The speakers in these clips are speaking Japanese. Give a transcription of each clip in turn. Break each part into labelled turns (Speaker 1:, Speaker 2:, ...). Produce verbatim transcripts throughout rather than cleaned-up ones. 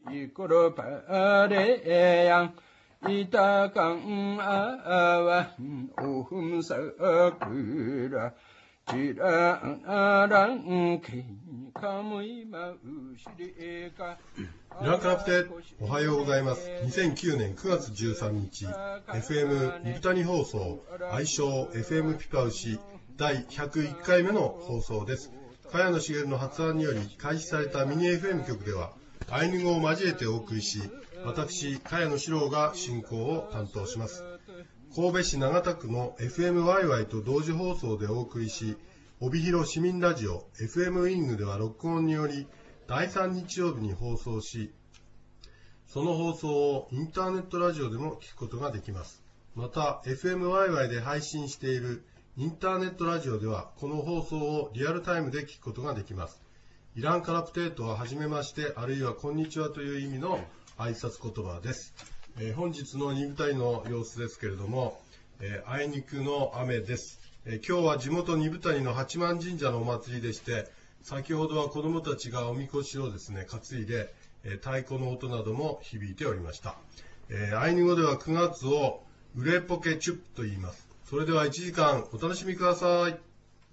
Speaker 1: 이끌어 바래양 이따강 아와 오흠석그라 지랑아랑 개카무이 마우시리가
Speaker 2: イランカラプテ、おはようございます。にせんきゅうねんくがつじゅうさんにち、エフエム ニブタニ放送、愛称 エフエム ピパウシだいひゃくいっかいめの放送です。茅野茂の発案により開始されたミニ エフエム 局では、アイヌ語を交えてお送りし、私、茅野史郎が進行を担当します。神戸市長田区の エフエムワイワイ と同時放送でお送りし、帯広市民ラジオ エフエム ウィングでは録音により、だいさん日曜日に放送し、その放送をインターネットラジオでも聞くことができます。また エフエムワイワイ で配信しているインターネットラジオではこの放送をリアルタイムで聞くことができます。イランカラプテートははじめましてあるいはこんにちはという意味の挨拶言葉です。えー、本日のニブタニの様子ですけれども、えー、あいにくの雨です。えー、今日は地元ニブタニの八幡神社のお祭りでして、先ほどは子どもたちがおみこしをですね担いで、えー、太鼓の音なども響いておりました。えー、アイヌ語ではくがつをウレポケチュッと言います。それではいちじかんお楽しみください。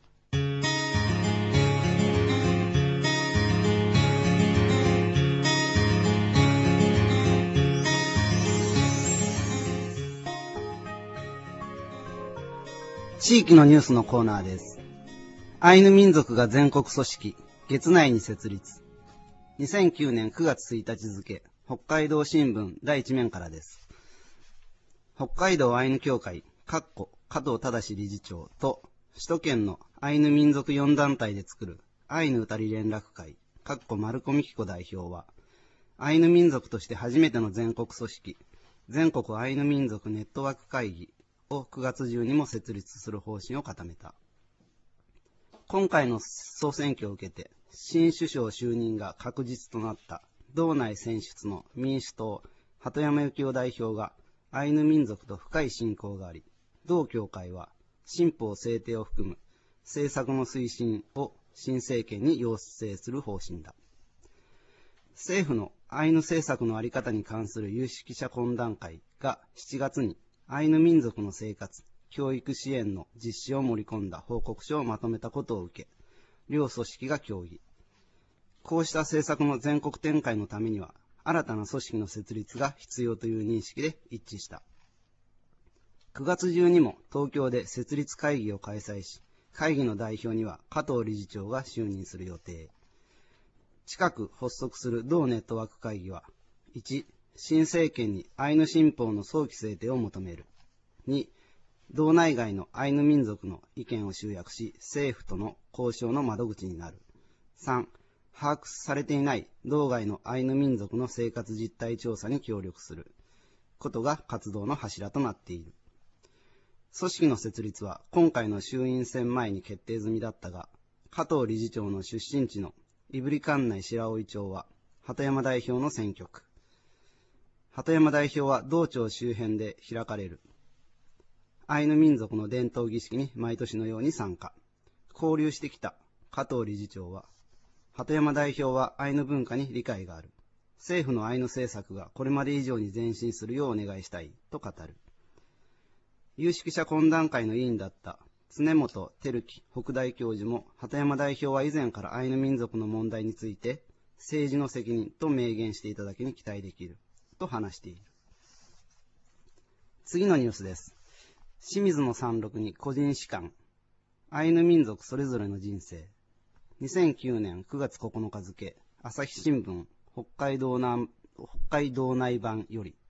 Speaker 3: 地域のニュースのコーナーです。アイヌ民族が全国組織、月内に設立。にせんきゅうねんくがつついたち付、北海道新聞だいいち面からです。北海道アイヌ協会、かっこ加藤忠理事長と、首都圏のアイヌ民族よん団体で作るアイヌ歌り連絡会、かっこ丸子美希子代表は、アイヌ民族として初めての全国組織、全国アイヌ民族ネットワーク会議をくがつ中にも設立する方針を固めた。今回の総選挙を受けて、新首相就任が確実となった道内選出の民主党、鳩山幸夫代表がアイヌ民族と深い親交があり、同協会は新法制定を含む政策の推進を新政権に要請する方針だ。政府のアイヌ政策の在り方に関する有識者懇談会がしちがつにアイヌ民族の生活、教育支援の実施を盛り込んだ報告書をまとめたことを受け、両組織が協議。こうした政策の全国展開のためには、新たな組織の設立が必要という認識で一致した。くがつ中にも東京で設立会議を開催し、会議の代表には加藤理事長が就任する予定。近く発足する同ネットワーク会議は、いち、新政権にアイヌ新法の早期制定を求める。に、道内外のアイヌ民族の意見を集約し、政府との交渉の窓口になる。さん、把握されていない道外のアイヌ民族の生活実態調査に協力することが活動の柱となっている。組織の設立は今回の衆院選前に決定済みだったが、加藤理事長の出身地の胆振管内白老町は鳩山代表の選挙区。鳩山代表は道庁周辺で開かれるアイヌ民族の伝統儀式に毎年のように参加。交流してきた加藤理事長は、鳩山代表はアイヌ文化に理解がある。政府のアイヌ政策がこれまで以上に前進するようお願いしたいと語る。有識者懇談会の委員だった常本照樹北大教授も、鳩山代表は以前からアイヌ民族の問題について政治の責任と明言していただけに期待できると話している。次のニュースです。清水の山麓に個人史観、アイヌ民族それぞれの人生。にせんきゅうねんくがつここのか付、朝日新聞北海道南、北海道内版より、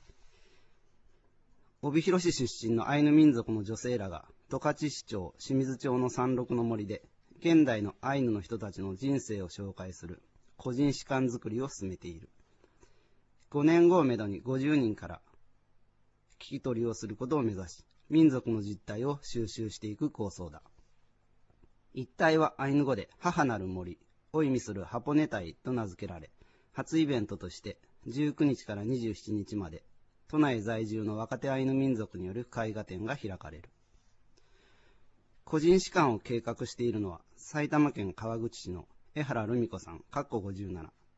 Speaker 3: 帯広市出身のアイヌ民族の女性らが十勝市町清水町の山麓の森で現代のアイヌの人たちの人生を紹介する個人史観づくりを進めている。ごねんごをめどにごじゅうにんから聞き取りをすることを目指し、民族の実態を収集していく構想だ。一帯はアイヌ語で母なる森を意味するハポネタイと名付けられ、初イベントとしてじゅうくにちからにじゅうしちにちまで都内在住の若手アイヌ民族による絵画展が開かれる。個人史観を計画しているのは埼玉県川口市の江原留美子さん、かっこごじゅうななと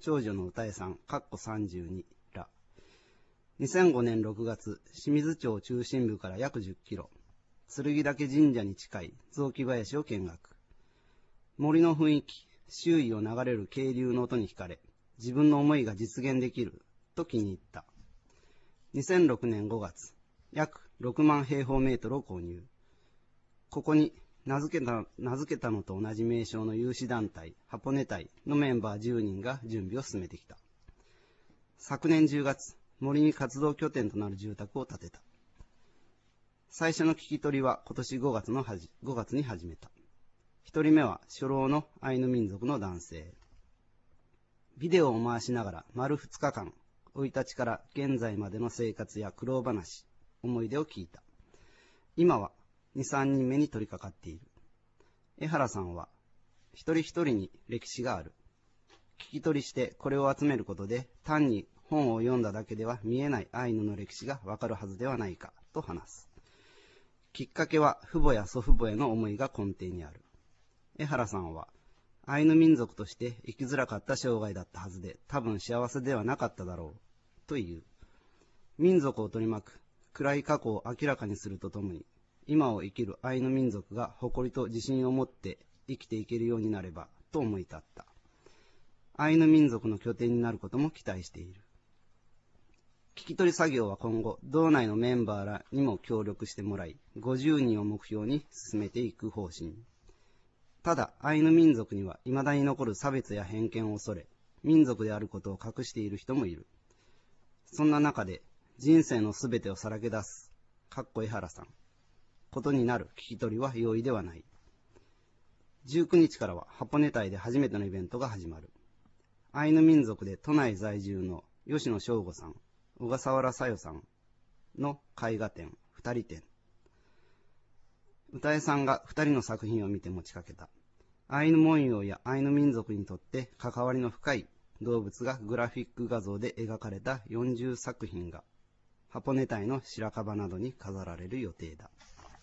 Speaker 3: 長女の歌江さん、かっこさんじゅうにら。にせんごねんろくがつ、清水町中心部から約じゅっキロ、剣岳神社に近い雑木林を見学。森の雰囲気、周囲を流れる渓流の音に惹かれ、自分の思いが実現できると気に入った。にせんろくねんごがつ、約ろくまんへいほうメートルを購入。ここに名付けた、名付けたのと同じ名称の有志団体、箱根隊のメンバーじゅうにんが準備を進めてきた。昨年じゅうがつ、森に活動拠点となる住宅を建てた。最初の聞き取りは今年ごがつのはじごがつに始めた。一人目は初老のアイヌ民族の男性。ビデオを回しながら丸ふつかかん、生い立ちから現在までの生活や苦労話、思い出を聞いた。今はに、さんにんめに取り掛かっている。江原さんは、一人一人に歴史がある。聞き取りしてこれを集めることで、単に本を読んだだけでは見えないアイヌの歴史がわかるはずではないか、と話す。きっかけは父母や祖父母への思いが根底にある。江原さんは、アイヌ民族として生きづらかった生涯だったはずで、多分幸せではなかっただろう、という。民族を取り巻く暗い過去を明らかにするとともに、今を生きるアイヌ民族が誇りと自信を持って生きていけるようになればと思い立った。アイヌ民族の拠点になることも期待している。聞き取り作業は今後、道内のメンバーらにも協力してもらい、ごじゅうにんを目標に進めていく方針。ただ、アイヌ民族には未だに残る差別や偏見を恐れ、民族であることを隠している人もいる。そんな中で、人生のすべてをさらけ出す、かっこ江原さん。ことになる聞き取りは容易ではない。じゅうくにちからは箱根隊で初めてのイベントが始まる。アイヌ民族で都内在住の吉野翔吾さん、小笠原さよさんの絵画展、二人展。歌江さんが二人の作品を見て持ちかけた。アイヌ文様やアイヌ民族にとって関わりの深い動物がグラフィック画像で描かれたよんじゅうさくひんが、箱根隊の白樺などに飾られる予定だ。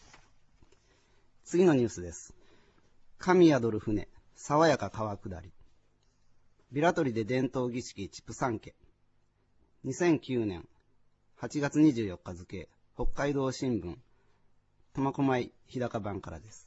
Speaker 3: 次のニュースです。神宿る船、爽やか川下り。ビラトリで伝統儀式チプサンケ。にせんきゅうねんはちがつにじゅうよっか付、北海道新聞、苫小牧日高版からです。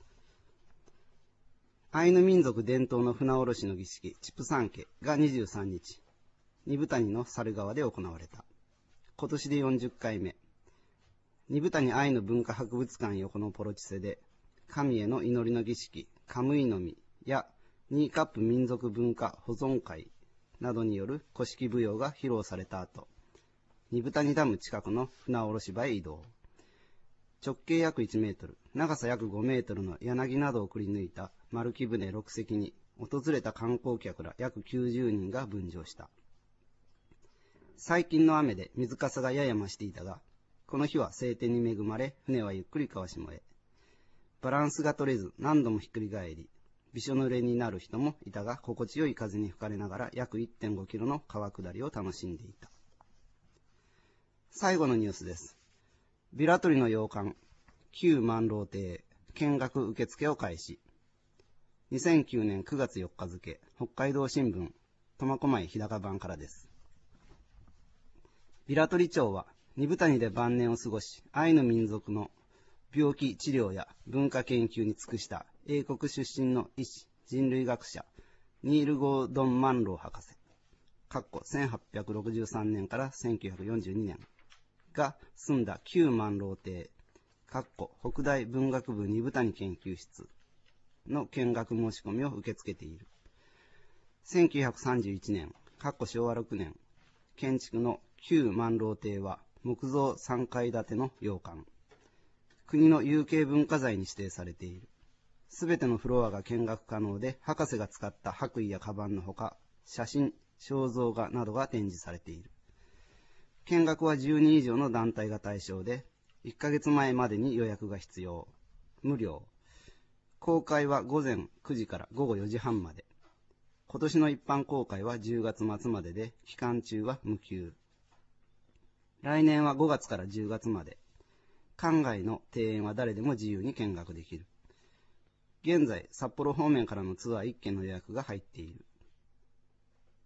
Speaker 3: アイヌ民族伝統の船下ろしの儀式チプサンケがにじゅうさんにち、二部谷の猿川で行われた。今年でよんじゅっかいめ。二部谷アイヌ文化博物館横のポロチセで、神への祈りの儀式、カムイノミやニーカップ民族文化保存会などによる古式舞踊が披露された後、二部谷ダム近くの船下ろし場へ移動。直径約いちメートル、長さ約ごメートルの柳などをくり抜いた丸木舟ろくせきに、訪れた観光客ら約きゅうじゅうにんが分乗した。最近の雨で水かさがやや増していたが、この日は晴天に恵まれ、船はゆっくり川下へ。バランスが取れず何度もひっくり返り、びしょ濡れになる人もいたが、心地よい風に吹かれながら約 いってんごキロの川下りを楽しんでいた。最後のニュースです。ビラトリの洋館、旧万楼亭、見学受付を開始。にせんきゅうねんくがつよっか付、北海道新聞、苫小牧日高版からです。ビラトリ町は、二部谷で晩年を過ごし、アイヌ民族の病気治療や文化研究に尽くした英国出身の医師、人類学者、ニール・ゴードン・マンロー博士、かっこせんはっぴゃくろくじゅうさんねんからせんきゅうひゃくよんじゅうにねんが住んだ旧万楼亭、かっこ北大文学部二部谷研究室の見学申し込みを受け付けている。せんきゅうひゃくさんじゅういちねん、かっこしょうわろくねん、建築の旧万楼亭は木造さんかい建ての洋館。国の有形文化財に指定されている。すべてのフロアが見学可能で、博士が使った白衣やカバンのほか、写真、肖像画などが展示されている。見学はじゅうにん以上の団体が対象で、いっかげつまえまでに予約が必要。無料。公開はごぜんくじからごごよじはんまで。今年の一般公開はじゅうがつまつまでで、期間中は無給。来年はごがつからじゅうがつまで。館外の庭園は誰でも自由に見学できる。現在、札幌方面からのツアーいっけんの予約が入っている。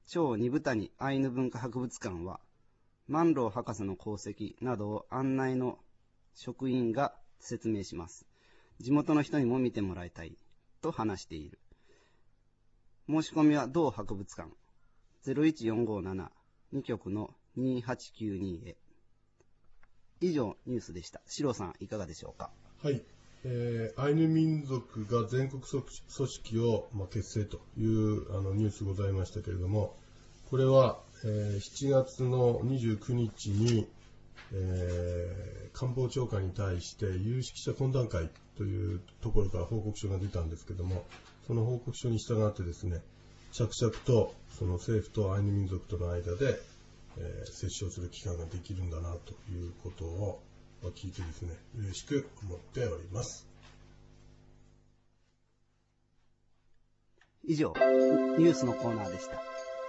Speaker 3: 超二部谷アイヌ文化博物館は、万郎博士の功績などを案内の職員が説明します。地元の人にも見てもらいたいと話している。申し込みは同博物館 ゼロいちよんごななに 局のにはちきゅうにへ。以上ニュースでした。シロさんいかがでしょうか。
Speaker 2: はい、えー、アイヌ民族が全国組織を、まあ、結成というあのニュースございましたけれども、これは、えー、しちがつのにじゅうくにちに、えー、官房長官に対して有識者懇談会というところから報告書が出たんですけれども、その報告書に従ってですね、着々とその政府とアイヌ民族との間で、えー、折衝する機関ができるんだなということを聞いてですね、嬉しく思っております。
Speaker 3: 以上、ニュースのコーナーでした。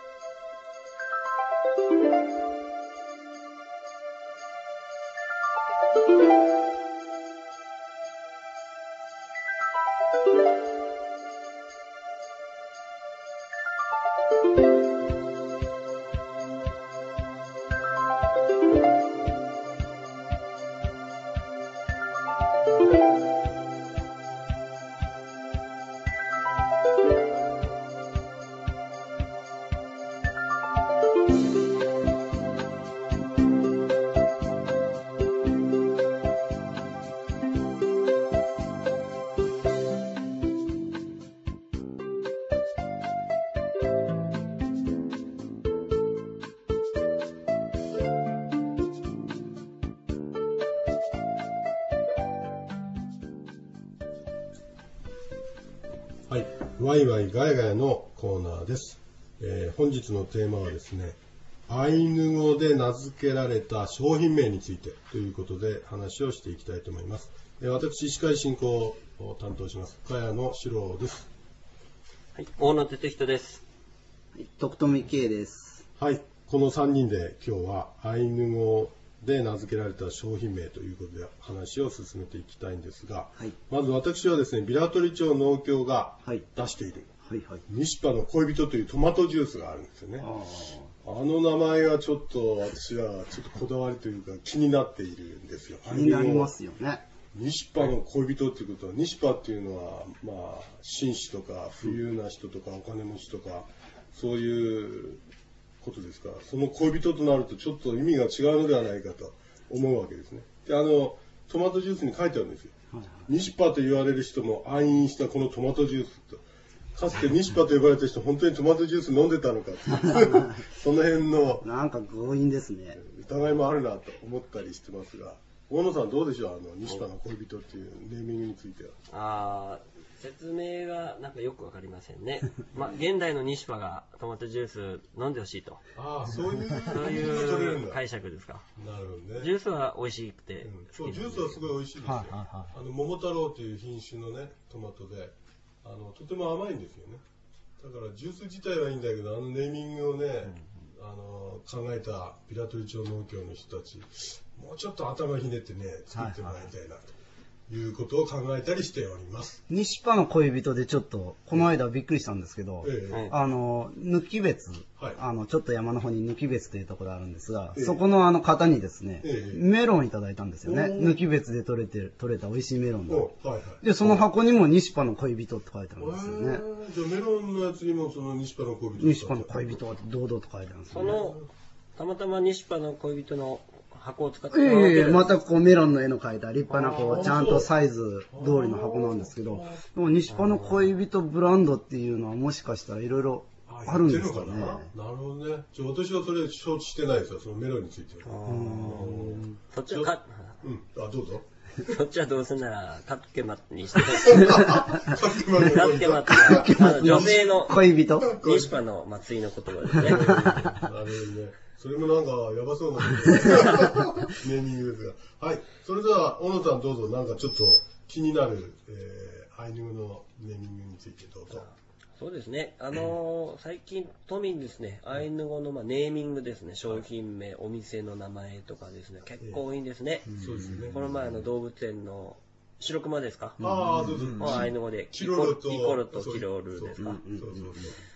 Speaker 2: はい、ワイワイガヤガヤのコーナーです。えー、本日のテーマはですね、アイヌ語で名付けられた商品名についてということで話をしていきたいと思います。えー、私、司会進行を担当します、茅野史郎です。
Speaker 4: はい、大野哲人です。
Speaker 3: はい、徳富圭です。
Speaker 2: はい、このさんにんで今日はアイヌ語で名付けられた商品名ということで話を進めていきたいんですが、はい、まず私はですね、ビラトリ町農協が出している、はいはいはい、西パの恋人というトマトジュースがあるんですよね。あ, あの名前がちょっと私はちょっとこだわりというか気になっているんですよ。
Speaker 3: 気になりますよね。
Speaker 2: 西パの恋人っていうことは、西パっていうのはまあ紳士とか富裕な人とかお金持ちとかそういうことですから、その恋人となるとちょっと意味が違うのではないかと思うわけですね。で、あのトマトジュースに書いてあるんですよ。はいはい、ニシパと言われる人も愛飲したこのトマトジュースと、かつてニシパと呼ばれた人本当にトマトジュース飲んでたのかその辺の
Speaker 3: なんか強引ですね。
Speaker 2: 疑いもあるなと思ったりしてますが、大野さんどうでしょう、あのニシパの恋人っていうネーミングについては。
Speaker 4: あ説明がなんかよくわかりませんね。まあ現代のニシパがトマトジュース飲んでほしいと。
Speaker 2: ああ、そういう
Speaker 4: そういう解釈ですか。
Speaker 2: なるほどね。
Speaker 4: ジュースは美味しくて、うん、
Speaker 2: そうジュースはすごい美味しいですよ。はいはいはい、あの桃太郎という品種のねトマトで、あのとても甘いんですよね。だからジュース自体はいいんだけど、あのネーミングをね、うん、あの考えたビラトリ町農協の人たち、もうちょっと頭ひねってね作ってもらいたいなと。はいはいいうことを考えたりしております。
Speaker 3: 西パの恋人でちょっとこの間びっくりしたんですけど、ええ、あの貫別、はい、あのちょっと山の方に貫別というところがあるんですが、ええ、そこのあの方にですね、え、メロンいただいたんですよね。貫別で採れて取れた美味しいメロンで、はいはい、でその箱にも西パの恋人って書いてあるんですよね。
Speaker 2: じゃあメロンのやつにもその西パの恋人、
Speaker 3: 西パの恋人って堂々と書いてあるんですよね。
Speaker 4: そのたまたま西パの恋人の箱を使って
Speaker 3: ええー、またこうメロンの絵の描いた立派なこうちゃんとサイズ通りの箱なんですけど、でも西パの恋人ブランドっていうのはもしかしたらいろいろあるんですかね。
Speaker 2: なるほどね。じゃあ私はそれ承知してないですよ、そのメロンについては。
Speaker 4: そっちはか、
Speaker 2: うん、あ、どうぞ。
Speaker 4: そっちはどうすんならカッケマにしてほしい。カッケマってのは女性の
Speaker 3: 恋人
Speaker 4: 西パの祭りの言葉ですね。なるほど
Speaker 2: ね。それもなんかやばそうなネーミングですが、はい。それでは小野さんどうぞ、なんかちょっと気になる、えー、アイヌ語のネーミングについてどうぞ。
Speaker 4: そうですね。あのー、最近都民ですね、アイヌ語のまあネーミングですね、商品名、お店の名前とかですね、結構多いんですね。
Speaker 2: そうですね。
Speaker 4: この前の動物園の白熊ですか。
Speaker 2: ああ、そうそう。
Speaker 4: アイヌ語でキコルとキロールですか。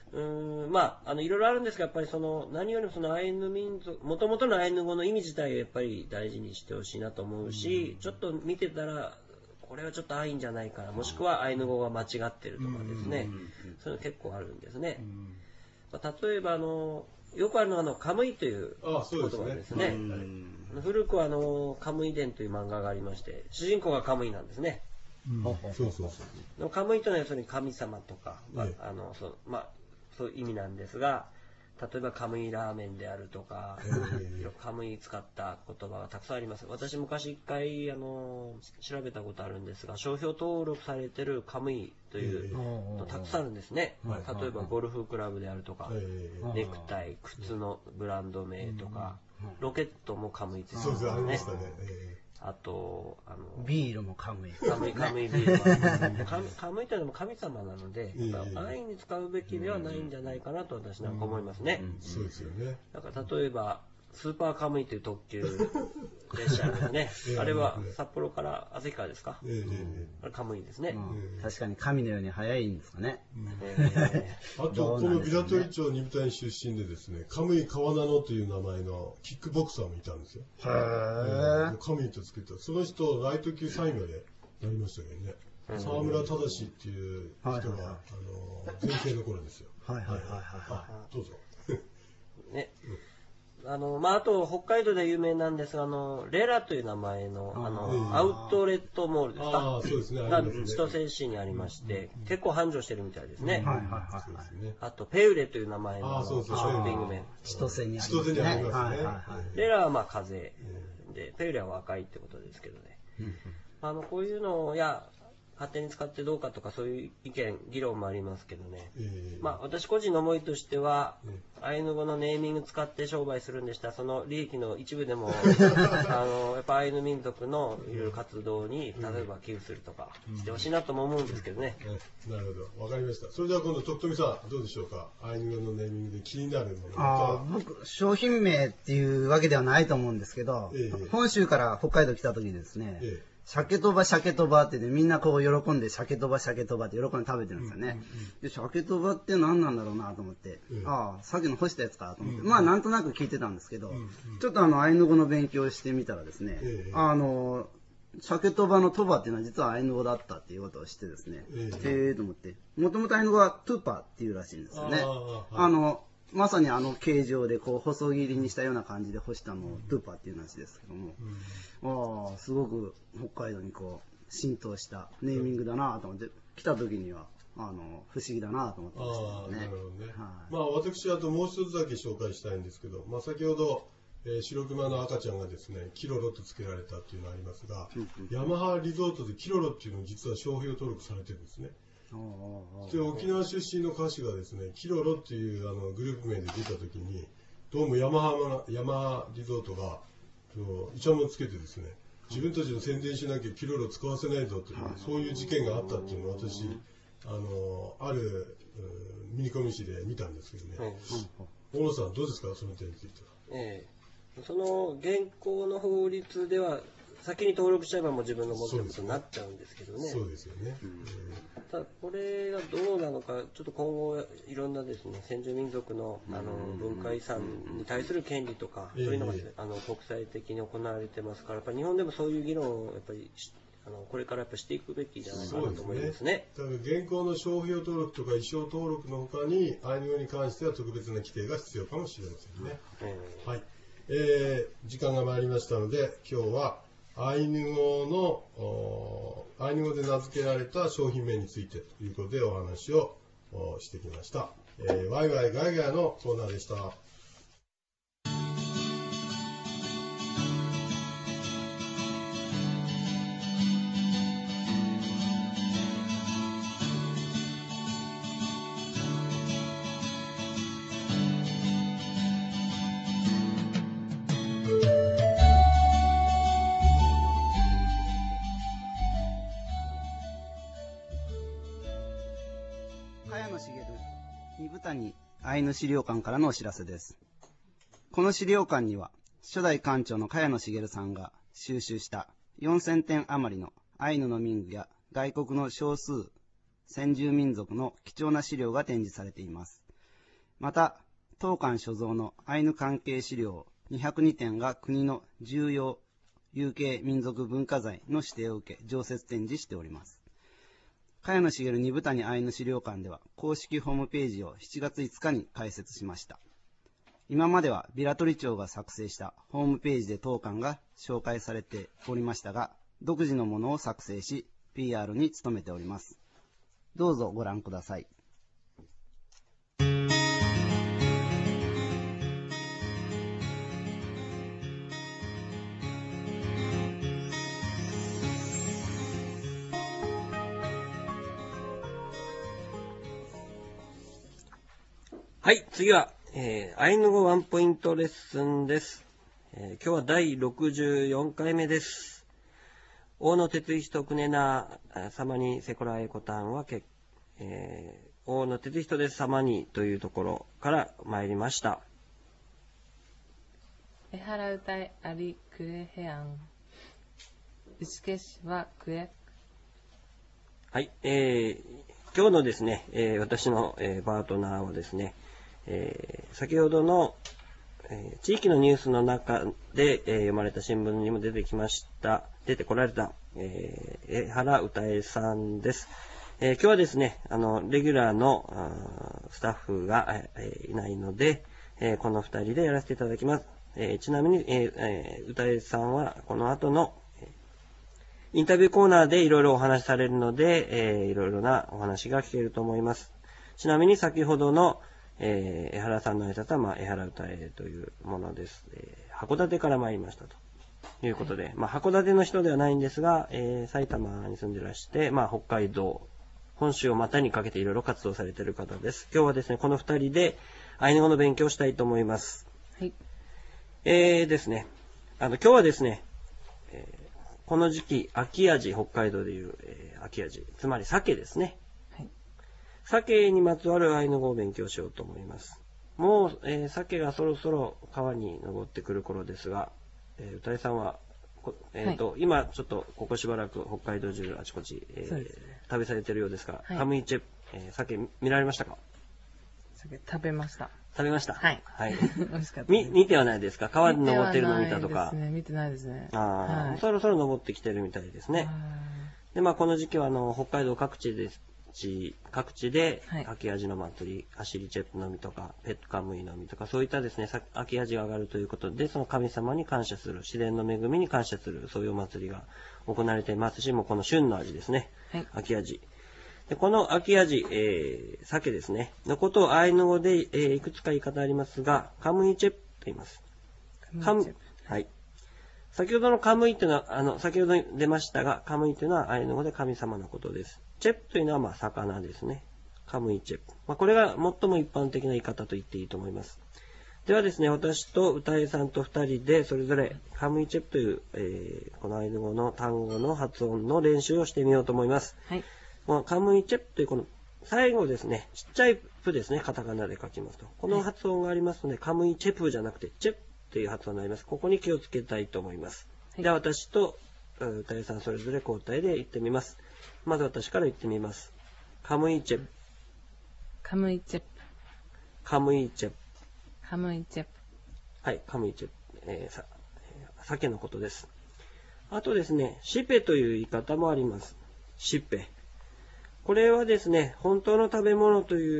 Speaker 4: うーん、まあ、あの、いろいろあるんですが、やっぱりその、何よりもそのアイヌ民族、もともとのアイヌ語の意味自体をやっぱり大事にしてほしいなと思うし、うん、ちょっと見てたら、これはちょっとアインじゃないかな、もしくはアイヌ語が間違ってるとかですね、そういうの結構あるんですね。まあ、例えば、あの、よくあるのは、あの、カムイという言葉ですね。古くは、あの、カムイ伝という漫画がありまして、主人公がカムイなんですね。
Speaker 2: うん、そうそうそう。
Speaker 4: カムイというのは要するに神様とか、まあ、あの、そう、まあ、そういう意味なんですが、例えばカムイラーメンであるとか、カムイ使った言葉がたくさんあります。私昔一回あの調べたことあるんですが、商標登録されてるカムイというのたくさんあるんですね。例えばゴルフクラブであるとか、ネクタイ、靴のブランド名とか、ロケットもカムイって言ってますね。あと、あの、
Speaker 3: ビールもカムイ。
Speaker 4: カムイ、カムイビールは。カムイ、カムイというのも神様なので、安易に使うべきではないんじゃないかなと私なんか思いますね。
Speaker 2: そうですよね。
Speaker 4: だから例えば、スーパーカムイという特急列車ですね。あれは札幌から旭川ですか？あれカムイですね。
Speaker 3: 確かに神のように速いんですかね。
Speaker 2: あと、このビラトリ町二部隊出身でですね、カムイ川名野という名前のキックボクサーもいたんですよ。へー。カムイとつけた。その人、ライト級さんいまでなりましたけどね。沢村忠っていう人が、あの、前世の頃ですよ。
Speaker 3: はいはいはいはい。
Speaker 2: どうぞ。
Speaker 4: ね。あの、まあ、あと、北海道で有名なんですが、あの、レラという名前の、あの、アウトレットモールですか？
Speaker 2: ああ、そうですね。
Speaker 4: が、千歳市にありまして、結構繁盛してるみたいですね。
Speaker 3: はいはいはいはい。
Speaker 4: あと、ペウレという名前のショッピング名。
Speaker 3: 千歳にありますね。
Speaker 2: 千歳にありますね。
Speaker 4: レラはまあ、風で、ペウレは若いってことですけどね。あの、こういうのや、勝手に使ってどうかとかそういう意見、議論もありますけどね。えー、まあ私個人の思いとしては、えー、アイヌ語のネーミング使って商売するんでしたら、その利益の一部でも、あの、やっぱアイヌ民族のいろいろ活動に、例えば寄付するとかしてほしいなとも思うんですけどね。
Speaker 2: うん、なるほど。わかりました。それでは今度、徳富さん、どうでしょうか。アイヌ語のネーミングで気になるもの
Speaker 3: あ僕、商品名っていうわけではないと思うんですけど、えー、本州から北海道来た時ですね、えー鮭とば鮭とばってね、みんなこう喜んで鮭とば鮭とばって喜んで食べてるんですよね。で、鮭とばって何なんだろうなと思って、うん、ああ、鮭の干したやつかと思って、うん、まあなんとなく聞いてたんですけど、うん、ちょっとあの、アイヌ語の勉強してみたらですね、うん、あの、鮭とばのとばっていうのは実はアイヌ語だったっていうことを知ってですね、うん、へえと思って、もともとアイヌ語はトゥーパーっていうらしいんですよね。あ, あの、まさにあの形状でこう細切りにしたような感じで干したのをトゥーパーっていう話ですけども、うん、ああすごく北海道にこう浸透したネーミングだなと思って来た時にはあの不思議だなと思ってましたね。
Speaker 2: なるほどね。はい、まあ私あともう一つだけ紹介したいんですけど、まあ先ほど、えー、白熊の赤ちゃんがですねキロロと付けられたっていうのがありますが、うんうん、ヤマハリゾートでキロロっていうの実は商標登録されてるんですね。で沖縄出身の歌手がですねキロロっていうあのグループ名で出た時にどうもヤマハヤマハリゾートがイチャモンつけてですね自分たちの宣伝しなきゃキロロ使わせないぞというそういう事件があったっていうのを私あのあるミニコミ誌で見たんですけどね、大野さんどうですかその点については。
Speaker 4: ええ、その現行の法律では先に登録しちゃえばもう自分の持ってることになっちゃうんですけどね。
Speaker 2: そうですよね。うん、
Speaker 4: ただこれがどうなのか、ちょっと今後いろんなですね、先住民族のあの文化遺産に対する権利とか、そういうのが、あの国際的に行われてますから、やっぱり日本でもそういう議論をやっぱりあのこれからやっぱしていくべきじゃないかなと思いますね。
Speaker 2: そうですね。だから現行の商標登録とか意匠登録のほかにアイヌ語に関しては特別な規定が必要かもしれませんね。うん、はい。えー、時間が参りましたので今日はアイヌ語のアイヌ語で名付けられた商品名についてということでお話をしてきました。えー、ワイワイガイガヤのコーナーでした。
Speaker 3: 二部谷アイヌ資料館からのお知らせです。この資料館には初代館長の茅野茂さんが収集したよんせんてん余りのアイヌの民具や外国の少数先住民族の貴重な資料が展示されています。 また、当館所蔵のアイヌ関係資料にひゃくにてんが国の重要有形民族文化財の指定を受け、常設展示しております。茅野茂二部谷アイヌ資料館では、公式ホームページをしちがついつかに開設しました。今までは平取町が作成したホームページで当館が紹介されておりましたが、独自のものを作成し、ピーアール に努めております。どうぞご覧ください。
Speaker 4: はい、次は、えー、アイヌ語ワンポイントレッスンです。えー、今日はだいろくじゅうよんかいめです。大野哲人くねな様にせこらえこたんはけ、えー、大野哲人です様にというところから参りました。
Speaker 5: えはらうたいありくれへあん。うちけしはくえ。
Speaker 4: はい、えー、今日のですね、えー、私の、えー、パートナーはですね、えー、先ほどの、えー、地域のニュースの中で、えー、読まれた新聞にも出てきました、出てこられた、えー、江原歌江さんです。えー、今日はですね、あの、レギュラーのスタッフが、えー、いないので、えー、この二人でやらせていただきます。えー、ちなみに、えーえー、歌江さんはこの後の、インタビューコーナーでいろいろお話しされるので、えー、いろいろなお話が聞けると思います。ちなみに先ほどの、えー、江原さんの挨拶は、まあ、江原歌江というものです。えー、函館から参りましたということで、はい、まあ、函館の人ではないんですが、えー、埼玉に住んでらして、まあ、北海道、本州を股にかけていろいろ活動されている方です。今日はですね、この二人でアイヌ語の勉強をしたいと思います。
Speaker 5: はい。
Speaker 4: えーですね、あの、今日はですね、えーこの時期、秋味、北海道でいう、えー、秋味、つまり鮭ですね。
Speaker 5: はい。
Speaker 4: 鮭にまつわるアイヌ語を勉強しようと思います。もう、えー、鮭がそろそろ川に登ってくる頃ですが、えー、歌井さんは、えーとはい、今ちょっとここしばらく北海道中あちこち、えーね、旅されているようですが、はい、カムイチェ、えー、鮭見られましたか？
Speaker 5: 鮭食べました。
Speaker 4: 食べました。
Speaker 5: はい。
Speaker 4: はい。
Speaker 5: 美味しかった。
Speaker 4: み、見てはないですか？川に登ってるの見たとか。
Speaker 5: 見てないですね。
Speaker 4: ああ、はい、そろそろ登ってきてるみたいですね。で、まあこの時期はあの、北海道各地で、各地で、秋味の祭り、アシリチェプのみとか、ペットカムイのみとか、そういったですね、秋味が上がるということで、その神様に感謝する、自然の恵みに感謝する、そういうお祭りが行われていますし、もうこの旬の味ですね。はい、秋味。でこの秋味、えー、鮭ですね。のことをアイヌ語で、えー、いくつか言い方ありますが、カムイチェプと言います。カムイチェプ。はい。先ほどのカムイというのは、あの、先ほど出ましたが、カムイというのはアイヌ語で神様のことです。チェプというのは、まあ、魚ですね。カムイチェプ。まあ、これが最も一般的な言い方と言っていいと思います。ではですね、私と歌江さんと二人で、それぞれカムイチェプという、えー、このアイヌ語の単語の発音の練習をしてみようと思います。はい。カムイチェプというこの最後ですね、ちっちゃいプですね、カタカナで書きますと。この発音がありますので、カムイチェプじゃなくて、チェプという発音になります。ここに気をつけたいと思います。はい、では私と歌江さんそれぞれ交代で言ってみます。まず私から言ってみます。カムイチェプ。
Speaker 5: カムイチェプ。
Speaker 4: カムイチェプ。
Speaker 5: カムイチェプ。
Speaker 4: はい、カムイチェプ。えー、さ、鮭のことです。あとですね、シペという言い方もあります。シペ。これはですね、本当の食べ物という、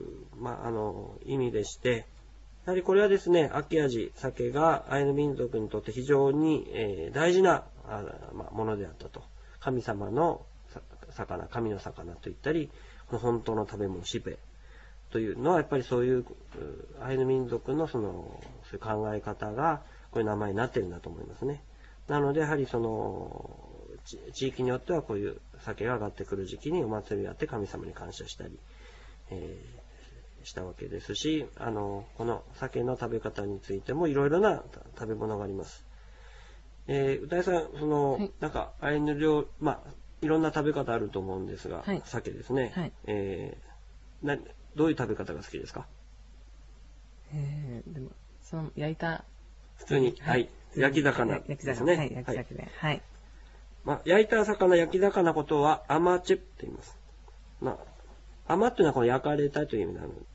Speaker 4: まあ、あの、意味でして、やはりこれはですね、秋味、鮭がアイヌ民族にとって非常に、えー、大事なあ、まあ、ものであったと。神様の魚、神の魚と言ったり、この本当の食べ物、シペというのは、やっぱりそういう、アイヌ民族のその、そういう考え方が、こういう名前になってるんだと思いますね。なので、やはりその、地域によってはこういう鮭が上がってくる時期にお祭りをやって神様に感謝したり、えー、したわけですし、あの、この鮭の食べ方についてもいろいろな食べ物があります。えー、歌井さん、その、はい、なんか、アイヌ料、まあ、いろんな食べ方あると思うんですが、はい、鮭ですね。はい、えー、な、どういう食べ方が好きですか？
Speaker 5: えー、でも、その、焼いた。
Speaker 4: 普通に、はい。焼き魚ですね。
Speaker 5: はい、焼き魚。はい。
Speaker 4: まあ、焼いた魚、焼き魚ことは、アマチェプと言います。まあ、アマっていうのはこの焼かれたという意味なの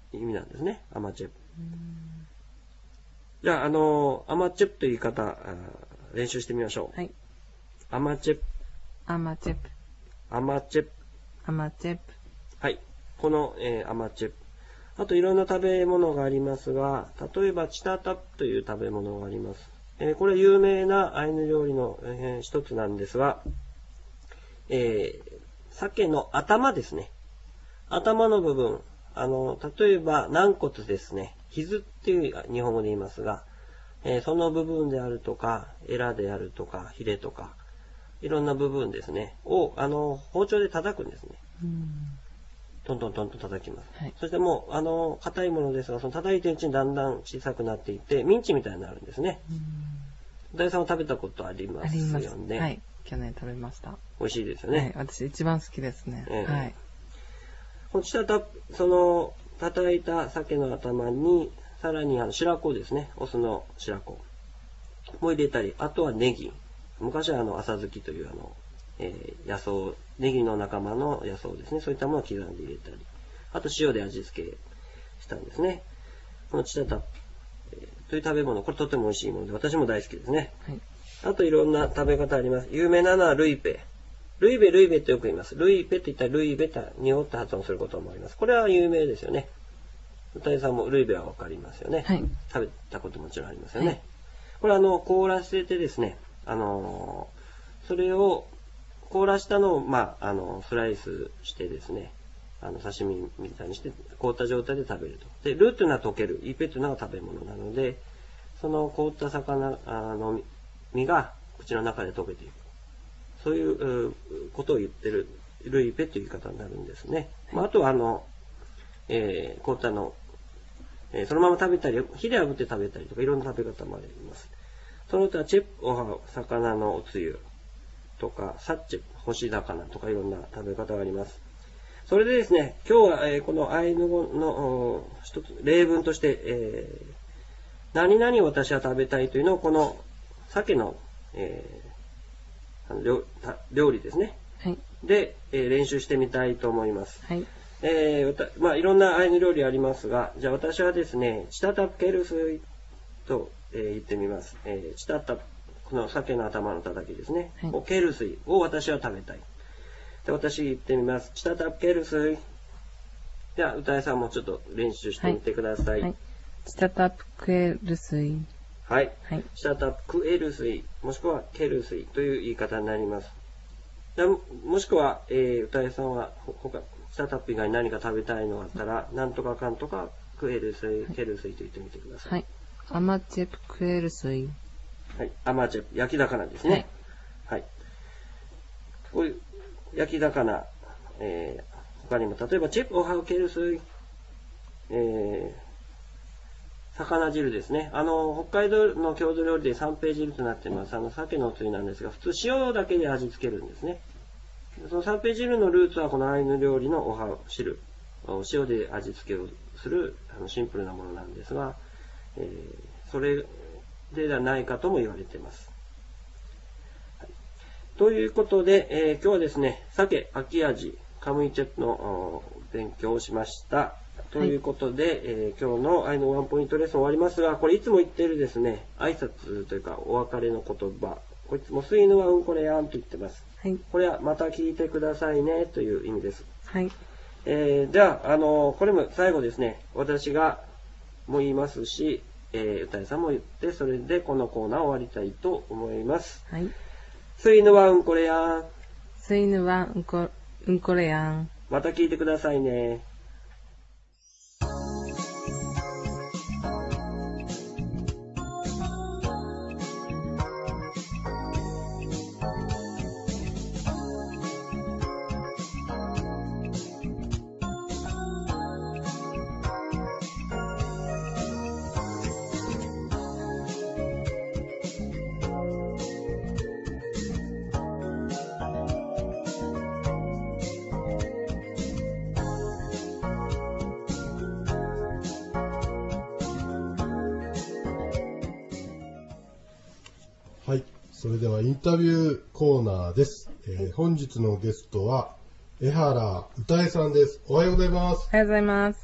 Speaker 4: 意味なんですね。アマチェプ。じゃあ、あの、アマチェプという言い方、練習してみましょう。
Speaker 5: はい。
Speaker 4: アマチェプ。
Speaker 5: アマチェプ。
Speaker 4: アマチェプ。
Speaker 5: アマチェプ。
Speaker 4: はい。この、えー、アマチェプ。あといろんな食べ物がありますが、例えばチタタプという食べ物があります。えー、これは有名なアイヌ料理の、えー、一つなんですが、えー、鮭の頭ですね。頭の部分。あの、例えば軟骨ですね。ひずっていう日本語で言いますが、えー、その部分であるとか、エラであるとか、ヒレとか、いろんな部分ですね。を、あの、包丁で叩くんですね。
Speaker 5: うん
Speaker 4: トントントンと叩きます。
Speaker 5: はい、
Speaker 4: そしてもう、あの、硬いものですが、その叩いてるうちにだんだん小さくなっていって、ミンチみたいになるんですね。大さんは食べたことありますよね。あります。
Speaker 5: はい。去年食べました。
Speaker 4: 美味しいですよね。はい、
Speaker 5: 私一番好きですね。えー、はい。
Speaker 4: こちらた、その、叩いた鮭の頭に、さらにあの白子ですね。お酢の白子も入れたり、あとはネギ。昔はあの、浅漬きというあの、えー、野草、ネギの仲間の野草ですね。そういったものを刻んで入れたり。あと塩で味付けしたんですね。このチタタ、えー、という食べ物、これとても美味しいもので、私も大好きですね。はい、あといろんな食べ方あります。有名なのはルイペ。ルイベ、ルイベってよく言います。ルイペって言ったらルイベと濁って発音することもあります。これは有名ですよね。歌いさんもルイベはわかりますよね。はい、食べたこともちろんありますよね。はい、これはあの、凍らせてですね、あのー、それを、凍らしたのを、まあ、あの、スライスしてですね、あの、刺身みたいにして、凍った状態で食べると。で、ルーというのは溶ける。イペというのが食べ物なので、その凍った魚の身が口の中で溶けていく。そういうことを言ってる、ルイペという言い方になるんですね。まあ、あとは、あの、えー、凍ったの、えー、そのまま食べたり、火で炙って食べたりとか、いろんな食べ方もあります。その他、チェプ、お魚のおつゆ。とか、サッチェ、干し魚とかいろんな食べ方があります。それでですね、今日は、えー、このアイヌ語の一つ、例文として、えー、何々を私は食べたいというのを、この鮭の、えー、あの 料, 料理ですね。はい、で、えー、練習してみたいと思います。はい。えー、まあ、いろんなアイヌ料理ありますが、じゃあ私はですね、チタタプケルスイと、えー、言ってみます。えー、チタタプこの鮭の頭のたたきですね。はい、ケルスイを私は食べたい。で、私言ってみます。チタタプケルスイ。では、歌いさんもちょっと練習してみてください。はいはい、
Speaker 5: チタタプクエルスイ。
Speaker 4: はい。はい、チタタプクエルスイ、もしくはケルスイという言い方になります。でもしくは、えー、歌いさんは他、チタタプ以外に何か食べたいのがあったら、なんとかかんとかクエルスイ、ケルスイと言ってみてください。はい。
Speaker 5: アマチェプクエルスイ。
Speaker 4: はい。アマチェプ、焼き魚ですね。はい。はい、こういう焼き魚、えー、他にも、例えば、チェプオハウケルスイ、えー、魚汁ですね。あの、北海道の郷土料理で三平汁となっています。あの、鮭のおつゆなんですが、普通塩だけで味付けるんですね。その三平汁のルーツはこのアイヌ料理のオハウ汁、塩で味付けをするあのシンプルなものなんですが、えー、それ、ではないかとも言われています。はい、ということで、えー、今日はですね、鮭、秋味、カムイチェプの勉強をしました。ということで、はい、えー、今日のアイヌワンポイントレッスン終わりますが、これいつも言っているですね、挨拶というかお別れの言葉、こいつもスイヌはうんこれやんと言ってます。はい、これはまた聞いてくださいねという意味です。はい。えー、じゃあ、あのー、これも最後ですね、私がも言いますし、えー、歌いさんも言って、それでこのコーナーを終わりたいと思います。はい。スイヌはうんこれやん。
Speaker 5: スイヌはうんこ、うんこれやん。
Speaker 4: また聞いてくださいね。
Speaker 2: はい。それではインタビューコーナーです。えー、本日のゲストは、江原歌江さんです。おはようございます。
Speaker 5: おはようございます。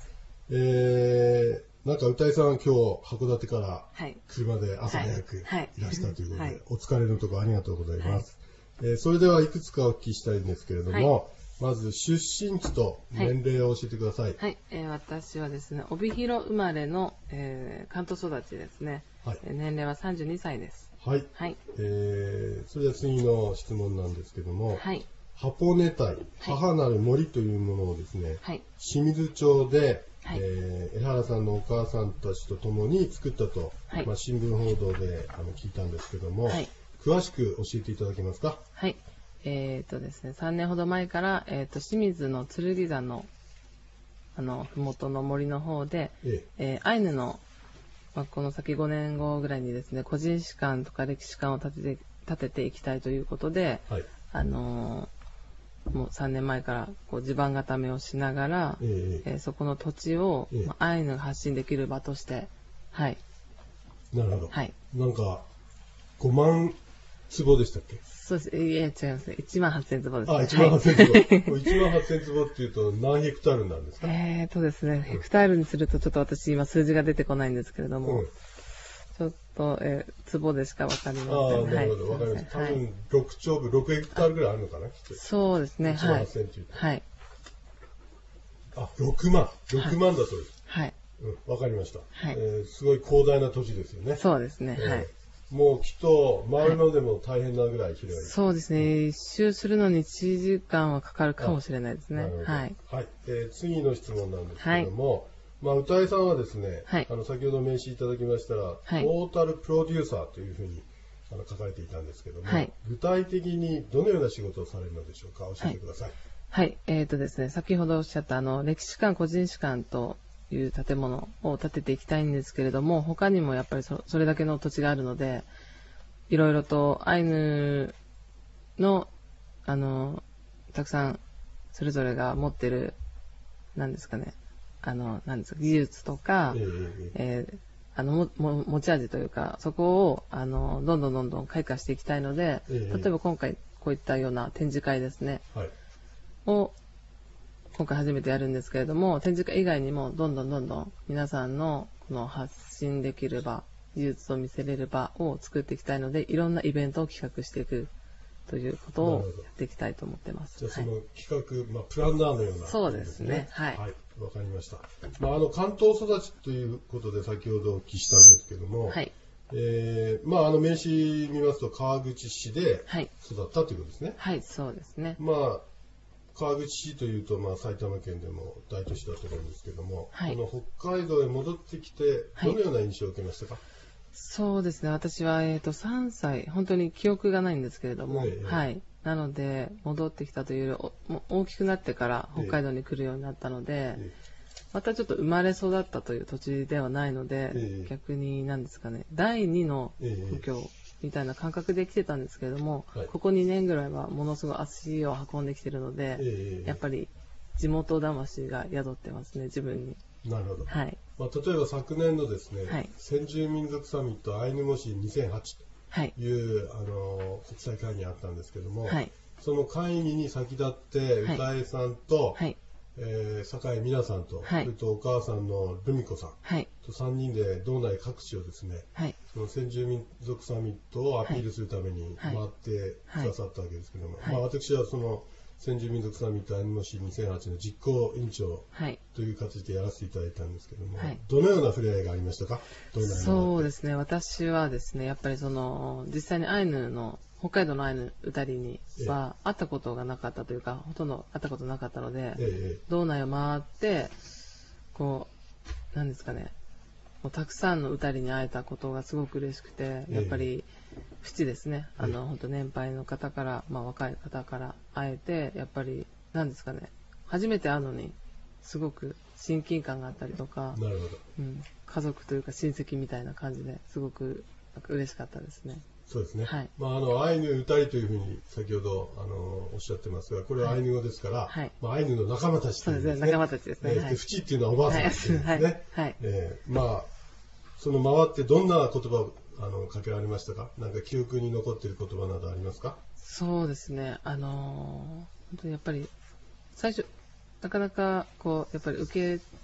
Speaker 2: えー、なんか歌いさんは今日函館から
Speaker 5: はい。
Speaker 2: 車で朝早く
Speaker 5: はい
Speaker 2: いらしたということで、
Speaker 5: はい
Speaker 2: お疲れのところありがとうございます。えーそれではいくつかお聞きしたいんですけれども、まず出身地と年齢を教えてください。
Speaker 5: はい、えー私はですね、帯広生まれの、えー関東育ちですね。
Speaker 2: はい。
Speaker 5: えー年齢はさんじゅうにさいです。
Speaker 2: はい。
Speaker 5: はい。
Speaker 2: えー、それでは次の質問なんですけども、
Speaker 5: はい。
Speaker 2: 箱根隊、母なる森というものをですね、
Speaker 5: はい。
Speaker 2: 清水町で、
Speaker 5: はい
Speaker 2: えー江原さんのお母さんたちと共に作ったと、
Speaker 5: はい
Speaker 2: まあ、新聞報道であの聞いたんですけども、
Speaker 5: はい。
Speaker 2: 詳しく教えていただけますか？
Speaker 5: はい。えっ、とですね、さんねんほど前から、えっ、と、清水の剣山の、あの、ふもとの森の方で、
Speaker 2: え
Speaker 5: えーアイヌの、まあ、この先ごねんごぐらいにですね、個人史館とか歴史館を立てて、立てていきたいということで、
Speaker 2: え、はい。
Speaker 5: あのーもうさんねんまえからこう地盤固めをしながら、
Speaker 2: ええ
Speaker 5: えーそこの土地を、
Speaker 2: ええ
Speaker 5: まあ、アイヌが発信できる場として、はい、
Speaker 2: なるほど。
Speaker 5: はい。
Speaker 2: なんか、ごまん坪でしたっけ？
Speaker 5: そうです。いや、違いますね。いちまんはっせん坪ですね。
Speaker 2: あ、いちまんはっせん
Speaker 5: はい
Speaker 2: 坪。これいちまんはっせん坪っていうと何ヘクタールなんですか？
Speaker 5: えーとですね、ヘクタールにするとちょっと私今数字が出てこないんですけれども、
Speaker 2: うん。
Speaker 5: ちょっと、えー、坪でしかわかりません。
Speaker 2: ああ、なるほど。わ
Speaker 5: はい、
Speaker 2: かりました。多
Speaker 5: はい
Speaker 2: 分ろくちょうぶ、ろくヘクタールぐらいあるのかな、きっと。
Speaker 5: そうですね、
Speaker 2: いちまん
Speaker 5: はい。
Speaker 2: はっせんっていうと。
Speaker 5: はい。
Speaker 2: あ、ろくまん。ろくまんだそうです。
Speaker 5: はい。
Speaker 2: うん、わかりました。
Speaker 5: はい
Speaker 2: えーすごい広大な土地ですよね。
Speaker 5: そうですね、
Speaker 2: えー
Speaker 5: はい。
Speaker 2: もうきっと回るのでも大変なぐらい広い。
Speaker 5: そうですね、一周するのにいちじかんはかかるかもしれないですね。
Speaker 2: なるほど。
Speaker 5: はい。
Speaker 2: はい。えー次の質問なんですけども、まあ、歌いさんはですね、
Speaker 5: はい
Speaker 2: あの先ほど名刺いただきましたら、
Speaker 5: はい
Speaker 2: トータルプロデューサーというふうにあの書かれていたんですけども、
Speaker 5: はい
Speaker 2: 具体的にどのような仕事をされるのでしょうか、教えてください。
Speaker 5: はい。えっ、とですね、先ほどおっしゃった、あの、歴史館、個人史館という建物を建てていきたいんですけれども、他にもやっぱり そ, それだけの土地があるので、いろいろとアイヌの、あの、たくさん、それぞれが持ってる、なんですかね、あの、なんですか、技術とか、
Speaker 2: えーえー
Speaker 5: えーあのもも持ち味というか、そこをあのどんどんどんどん開花していきたいので、
Speaker 2: ええ
Speaker 5: 例えば今回こういったような展示会ですね、
Speaker 2: はい。
Speaker 5: を今回初めてやるんですけれども、展示会以外にもどんどんどんどん皆さんのこの発信できる場、技術を見せれる場を作っていきたいので、いろんなイベントを企画していくということをやっていきたいと思ってます。
Speaker 2: じゃあそ
Speaker 5: はい
Speaker 2: の企画、まあ、プランナーのような、
Speaker 5: そうですねはい
Speaker 2: はい。わかりました。まあ、あの、関東育ちということで先ほどお聞きしたんですけども、
Speaker 5: はい。
Speaker 2: えー、まあ、あの、名刺見ますと川口市で
Speaker 5: はい。
Speaker 2: 育ったということですね。
Speaker 5: はい、そうですね。
Speaker 2: まあ、川口市というと、まあ、埼玉県でも大都市だと思うんですけども、
Speaker 5: はい
Speaker 2: この北海道へ戻ってきて、
Speaker 5: はい
Speaker 2: どのような印象を受けましたか？
Speaker 5: そうですね。私は、えっと、さんさい、本当に記憶がないんですけれども、
Speaker 2: ええ
Speaker 5: はい。なので、戻ってきたというより、おもう大きくなってから北海道に来るようになったので、
Speaker 2: え
Speaker 5: またちょっと生まれ育ったという土地ではないので、
Speaker 2: ええ
Speaker 5: 逆に何ですかね、だいにの
Speaker 2: ええ
Speaker 5: 故郷みたいな感覚で来てたんですけれども、
Speaker 2: はい
Speaker 5: ここにねんぐらいはものすごい足を運んできてるので、
Speaker 2: ええ
Speaker 5: やっぱり地元魂が宿ってますね、自分に。
Speaker 2: なるほど。
Speaker 5: はい。
Speaker 2: まあ、例えば昨年のですね、
Speaker 5: はい
Speaker 2: 先住民族サミットアイヌモシにせんはち
Speaker 5: はい
Speaker 2: と。いうあの国際会議があったんですけども、
Speaker 5: はい。
Speaker 2: その会議に先立って
Speaker 5: はい
Speaker 2: 歌江さんと、
Speaker 5: はい。
Speaker 2: えー酒井美奈さんと、
Speaker 5: はい
Speaker 2: それとお母さんのルミ子さん
Speaker 5: はい。
Speaker 2: とさんにんで道内各地をですね、
Speaker 5: はい。
Speaker 2: その先住民族サミットをアピールするために
Speaker 5: はい
Speaker 2: 回ってくださったわけですけども、
Speaker 5: はい
Speaker 2: まあ、私はその先住民族サミットアイヌモシにせんはちの実行委員長
Speaker 5: はい。
Speaker 2: という形でやらせていただいたんですけども、
Speaker 5: はい
Speaker 2: どのような触れ合いがありましたか？どのような
Speaker 5: そうですね。私はですね、やっぱりその、実際にアイヌの、北海道のアイヌ歌りには会ったことがなかったというか、ほとんど会ったことなかったので、
Speaker 2: ええ
Speaker 5: 道内を回って、こう、なんですかね、もうたくさんの歌りに会えたことがすごく嬉しくて、やっぱり、淵ですね、あの、本当年配の方から、まあ若い方から会えて、やっぱり、なんですかね、初めて会うのに、すごく親近感があったりとか、
Speaker 2: なるほど。
Speaker 5: うん、家族というか親戚みたいな感じですごくなんか嬉しかったですね。
Speaker 2: そうですね。
Speaker 5: はい
Speaker 2: まあ、あの、アイヌ歌いというふうに先ほど、あの、おっしゃってますが、これはアイヌ語ですから、
Speaker 5: はい
Speaker 2: まあ、アイヌの仲間たちと
Speaker 5: そう
Speaker 2: いう
Speaker 5: ですね、仲間たちですね。
Speaker 2: えーで、
Speaker 5: はい。
Speaker 2: 淵っていうのはおばあさんっていうんです
Speaker 5: はい。
Speaker 2: ね。
Speaker 5: はい。
Speaker 2: えーまあ、その回ってどんな言葉をあのかけられましたか？なんか記憶に残っている言葉などありますか？
Speaker 5: そうですね、あのー本当にやっぱり、最初、なかなか、こう、やっぱり受け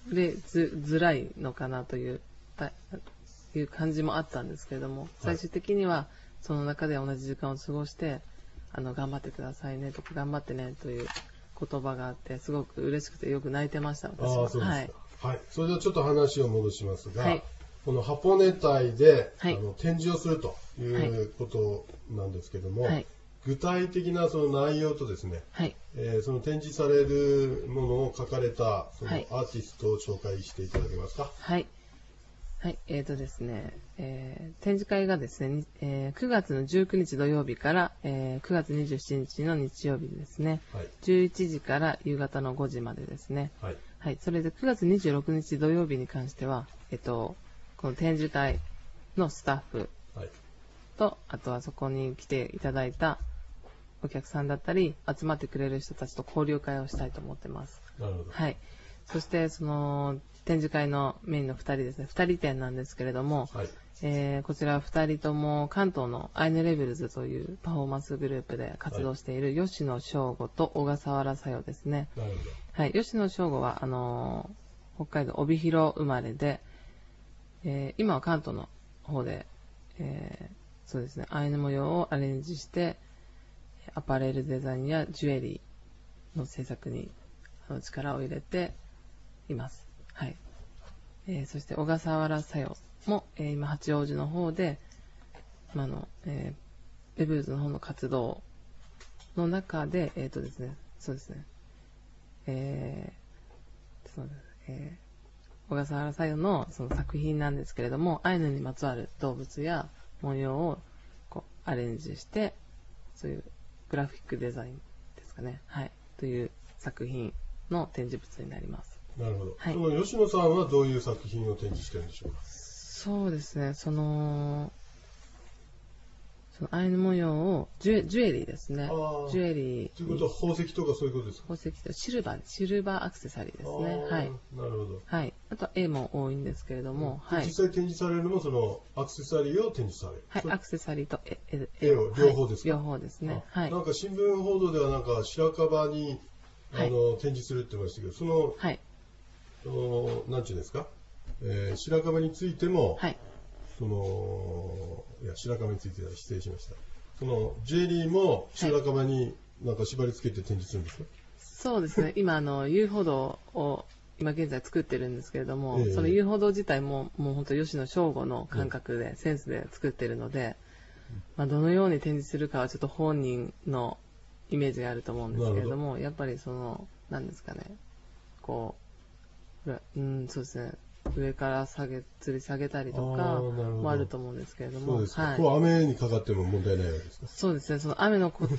Speaker 5: れずづらいのかなという、いう感じもあったんですけれども、最終的にはその中で同じ時間を過ごして、あの、頑張ってくださいねとか、頑張ってねという言葉があって、すごく嬉しくてよく泣いてました、私は。
Speaker 2: ああ、そうですか。はい。はい。それではちょっと話を戻しますが、はい、この箱根隊で、はい、あの展示をするということなんですけども、はい、具体的なその内容とですね、はい、えー、その展示されるものを書かれたそのアーティストを紹介していただけますか。
Speaker 5: はい。はい、えーとですね、えー、展示会がですね、えー、くがつのじゅうくにち土曜日から、えー、くがつにじゅうしちにちの日曜日ですね、はい、じゅういちじから夕方のごじまでですね、はい、はい、それでくがつにじゅうろくにち土曜日に関しては、えっと、この展示会のスタッフと、はい、あとはそこに来ていただいたお客さんだったり、集まってくれる人たちと交流会をしたいと思ってます。
Speaker 2: なるほど。
Speaker 5: はい。そして、その、展示会のメインのふたりですね、ふたり展なんですけれども、はい、えー、こちらふたりとも関東のアイヌレベルズというパフォーマンスグループで活動している吉野翔吾と小笠原さよですね。
Speaker 2: なるほど。
Speaker 5: はい、吉野翔吾は、あのー、北海道帯広生まれで、えー、今は関東の方で、えー、そうですね、アイヌ模様をアレンジして、アパレルデザインやジュエリーの制作にあの力を入れています。はい。えー、そして小笠原さよも、えー、今八王子の方で、まあの、えー、レブルズの方の活動の中で、えっとですね、そうですね、えー、そうです、えー、小笠原さよのその作品なんですけれども、アイヌにまつわる動物や模様をこうアレンジして、そういうグラフィックデザインですかね、はい、という作品の展示物になります。
Speaker 2: なるほど。はい、その吉野さんはどういう作品を展示してるんでしょうか。
Speaker 5: そうですね、その、そのアイヌ模様をジュエ、ジュエリーですね。ジュエリー。
Speaker 2: ということは宝石とかそういうことですか。
Speaker 5: 宝石とシルバー、シルバーアクセサリーですね。はい。
Speaker 2: なるほど。
Speaker 5: はい。あとは絵も多いんですけれども、うん、はい。
Speaker 2: 実際展示されるのもそのアクセサリーを展示される。
Speaker 5: はい。アクセサリーと絵、
Speaker 2: 絵、絵を両方ですか、
Speaker 5: はい、両方ですね。はい。
Speaker 2: なんか新聞報道ではなんか白樺にあの、はい、展示するって言いましたけど、その、はい。その、なんていうんですか、えー、白樺についても、はい。その、いや、白樺については失礼しました。その、ジュエリーも白樺になんか縛り付けて展示するんですか、はい、
Speaker 5: そうですね。今、あの、遊歩道を今現在作ってるんですけれども、えー、その遊歩道自体も、もう本当吉野翔吾の感覚で、センスで作ってるので、うん、まあ、どのように展示するかはちょっと本人のイメージがあると思うんですけれども、やっぱりその、なんですかね、こう、うん、そうですね、上から下げ、吊り下げたりとかもあると思うんですけれども。
Speaker 2: そうですか。はい、こう雨にかかっても問題ないわけですか。
Speaker 5: そうですね、その雨のこと、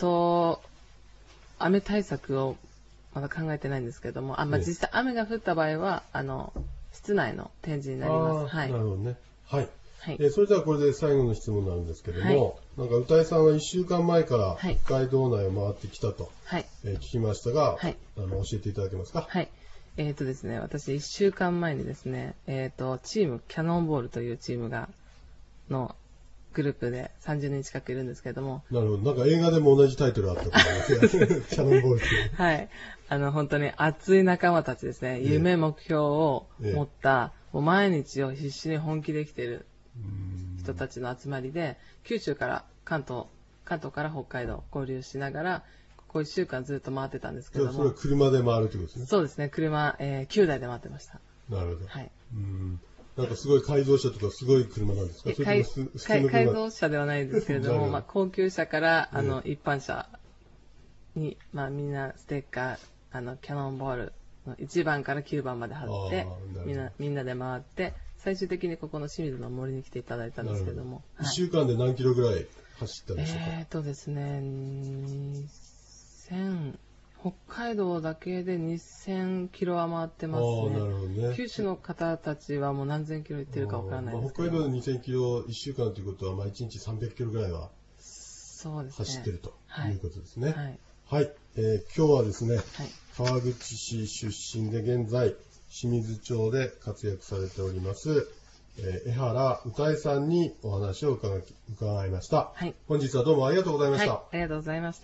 Speaker 5: 雨対策をまだ考えてないんですけれども、あ、まあ、実際雨が降った場合は、あの、室内の展示になります。はい。
Speaker 2: なるほどね。はい。はい、えー、それではこれで最後の質問なんですけども、はい、なんか歌いさんはいっしゅうかんまえから北海道内を回ってきたと、はい、えー、聞きましたが、はい、あの教えていただけますか。
Speaker 5: はい。えっとですね、私いっしゅうかんまえにですね、えっと、チームキャノンボールというチームが、のグループでさんじゅうにん近くいるんですけれども。
Speaker 2: なるほど。なんか映画でも同じタイトルあったと思いますキャノンボールっていう。
Speaker 5: はい。あの、本当に熱い仲間たちですね。夢、目標を持った、ええ、もう毎日を必死に本気で生きている人たちの集まりで、九州から関東、関東から北海道合流しながら、ここいっしゅうかんずっと回ってたんですけども。
Speaker 2: それは車で回るってことですね。
Speaker 5: そうですね。車、えー、きゅうだいで回ってました。
Speaker 2: なるほど。
Speaker 5: はい。
Speaker 2: うん。なんかすごい改造車とかすごい車なんですか。それともす
Speaker 5: 改改造車ではないですけれども、まあ高級車からあの、えー、一般車に、まあみんなステッカー、あのキャノンボールのいちばんからきゅうばんまで貼って、みんなみんなで回って。最終的にここの清水の森に来ていただいたんですけども。
Speaker 2: いっしゅうかんで何キロぐらい走ったんでしょうか。
Speaker 5: えーとですね、にせん、北海道だけでにせんキロは回ってますね。
Speaker 2: あ、なるほどね。
Speaker 5: 九州の方たちはもう何千キロ行ってるかわからないですけど、
Speaker 2: まあ、北海道でにせんキロいっしゅうかんということは、まあいちにちさんびゃくキロぐらいは
Speaker 5: そうですね。
Speaker 2: 走ってるということですね。
Speaker 5: はい。
Speaker 2: はい。えー、今日はですね、はい、川口市出身で現在、清水町で活躍されております、えー、江原歌恵さんにお話を伺い、伺いました。はい。本日はどうもありがとうございました。はい、
Speaker 5: ありがとうございました。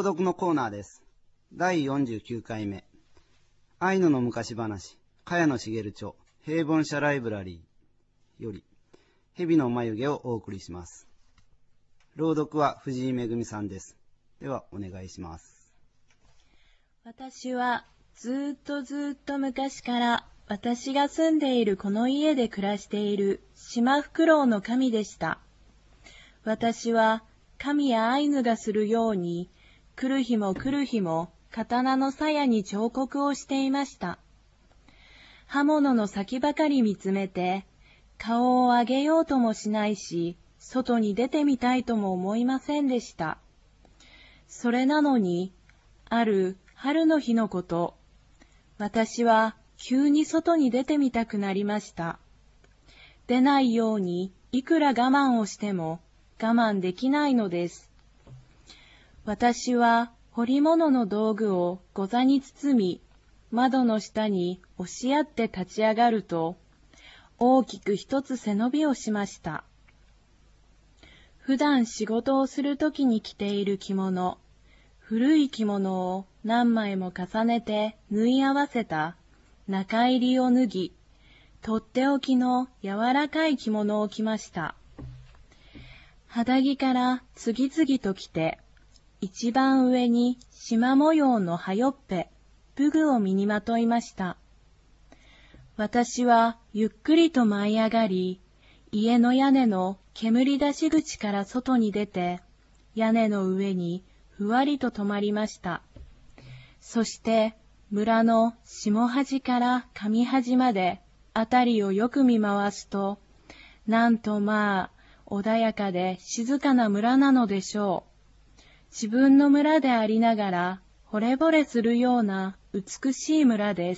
Speaker 3: 続のコーナーです。だいよんじゅうきゅうかいめ。アイヌの昔話、茅野茂著、平凡社ライブラリーより、蛇の眉毛をお送りします。朗読は藤井めぐみさんです。では、お願いします。
Speaker 6: 私はずっとずっと昔から私が住んでいるこの家で暮らしている島フクロウの神でした。私は神やアイヌがするように、来る日も来る日も刀の鞘に彫刻をしていました。刃物の先ばかり見つめて、顔を上げようともしないし、外に出てみたいとも思いませんでした。それなのに、ある春の日のこと、私は急に外に出てみたくなりました。出ないようにいくら我慢をしても我慢できないのです。私は彫り物の道具をござに包み、窓の下に押し合って立ち上がると、大きく一つ背伸びをしました。普段仕事をするときに着ている着物、古い着物を何枚も重ねて縫い合わせた中入りを脱ぎ、とっておきの柔らかい着物を着ました。肌着から次々と着て、一番上に縞模様のはよっぺ、武具を身にまといました。私はゆっくりと舞い上がり、家の屋根の煙出し口から外に出て、屋根の上にふわりと止まりました。そして村の下端から上端まであたりをよく見回すと、なんとまあ穏やかで静かな村なのでしょう。自分の村でありながら惚れ惚れするような美しい村です。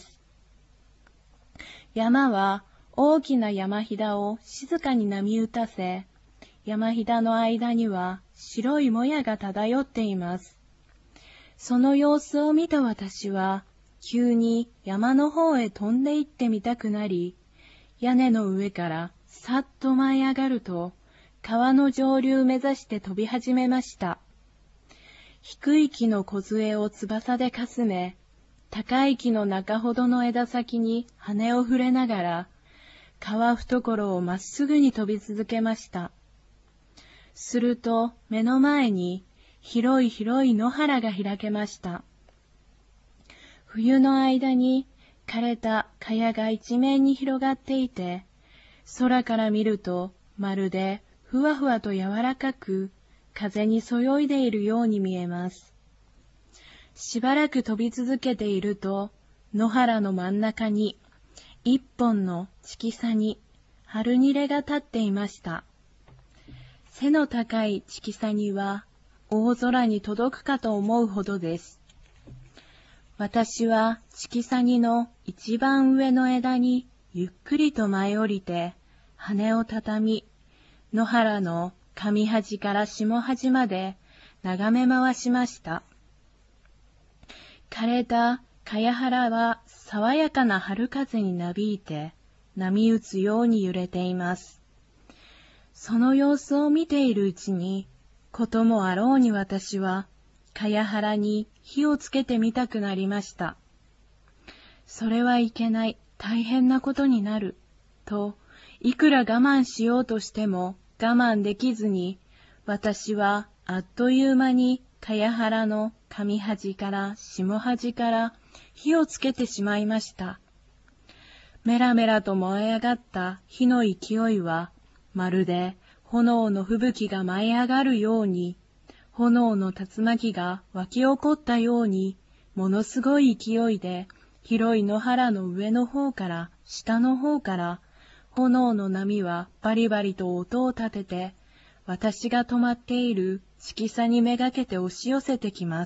Speaker 6: 山は大きな山ひだを静かに波打たせ、山ひだの間には白いもやが漂っています。その様子を見た私は、急に山の方へ飛んで行ってみたくなり、屋根の上からさっと舞い上がると、川の上流目指して飛び始めました。低い木の梢を翼でかすめ、高い木の中ほどの枝先に羽を触れながら、川懐をまっすぐに飛び続けました。すると目の前に広い広い野原が開けました。冬の間に枯れた茅が一面に広がっていて、空から見るとまるでふわふわと柔らかく風にそよいでいるように見えます。しばらく飛び続けていると、野原の真ん中に一本の千草に春にれが立っていました。背の高い千草には大空に届くかと思うほどです。私は千草にの一番上の枝にゆっくりと舞い降りて羽をたたみ、野原の上端から下端まで眺め回しました。枯れた茅原は爽やかな春風になびいて波打つように揺れています。その様子を見ているうちに、こともあろうに私は茅原に火をつけてみたくなりました。それはいけない、大変なことになる、といくら我慢しようとしても我慢できずに、私はあっという間に茅原の上端から下端から火をつけてしまいました。メラメラと燃え上がった火の勢いは、まるで炎の吹雪が舞い上がるように、炎の竜巻が湧き起こったように、ものすごい勢いで、広い野原の上の方から下の方から、炎の波はバリバリと音を立てて、私が止まっている千草にめがけて押し寄せてきます。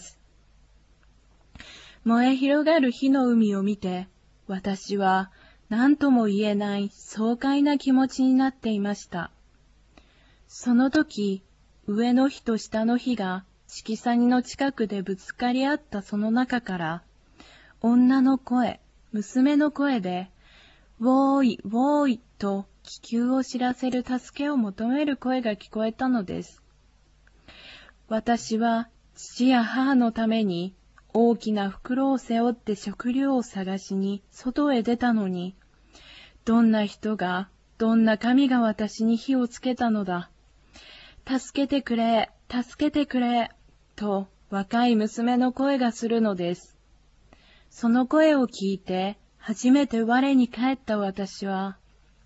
Speaker 6: 燃え広がる火の海を見て、私は何とも言えない爽快な気持ちになっていました。その時、上の火と下の火が千草にの近くでぶつかり合ったその中から、女の声、娘の声で、ウォーイ、ウォーイと気球を知らせる助けを求める声が聞こえたのです。私は父や母のために大きな袋を背負って食料を探しに外へ出たのに、どんな人が、どんな神が私に火をつけたのだ。助けてくれ、助けてくれ、と若い娘の声がするのです。その声を聞いて、初めて我に返った私は、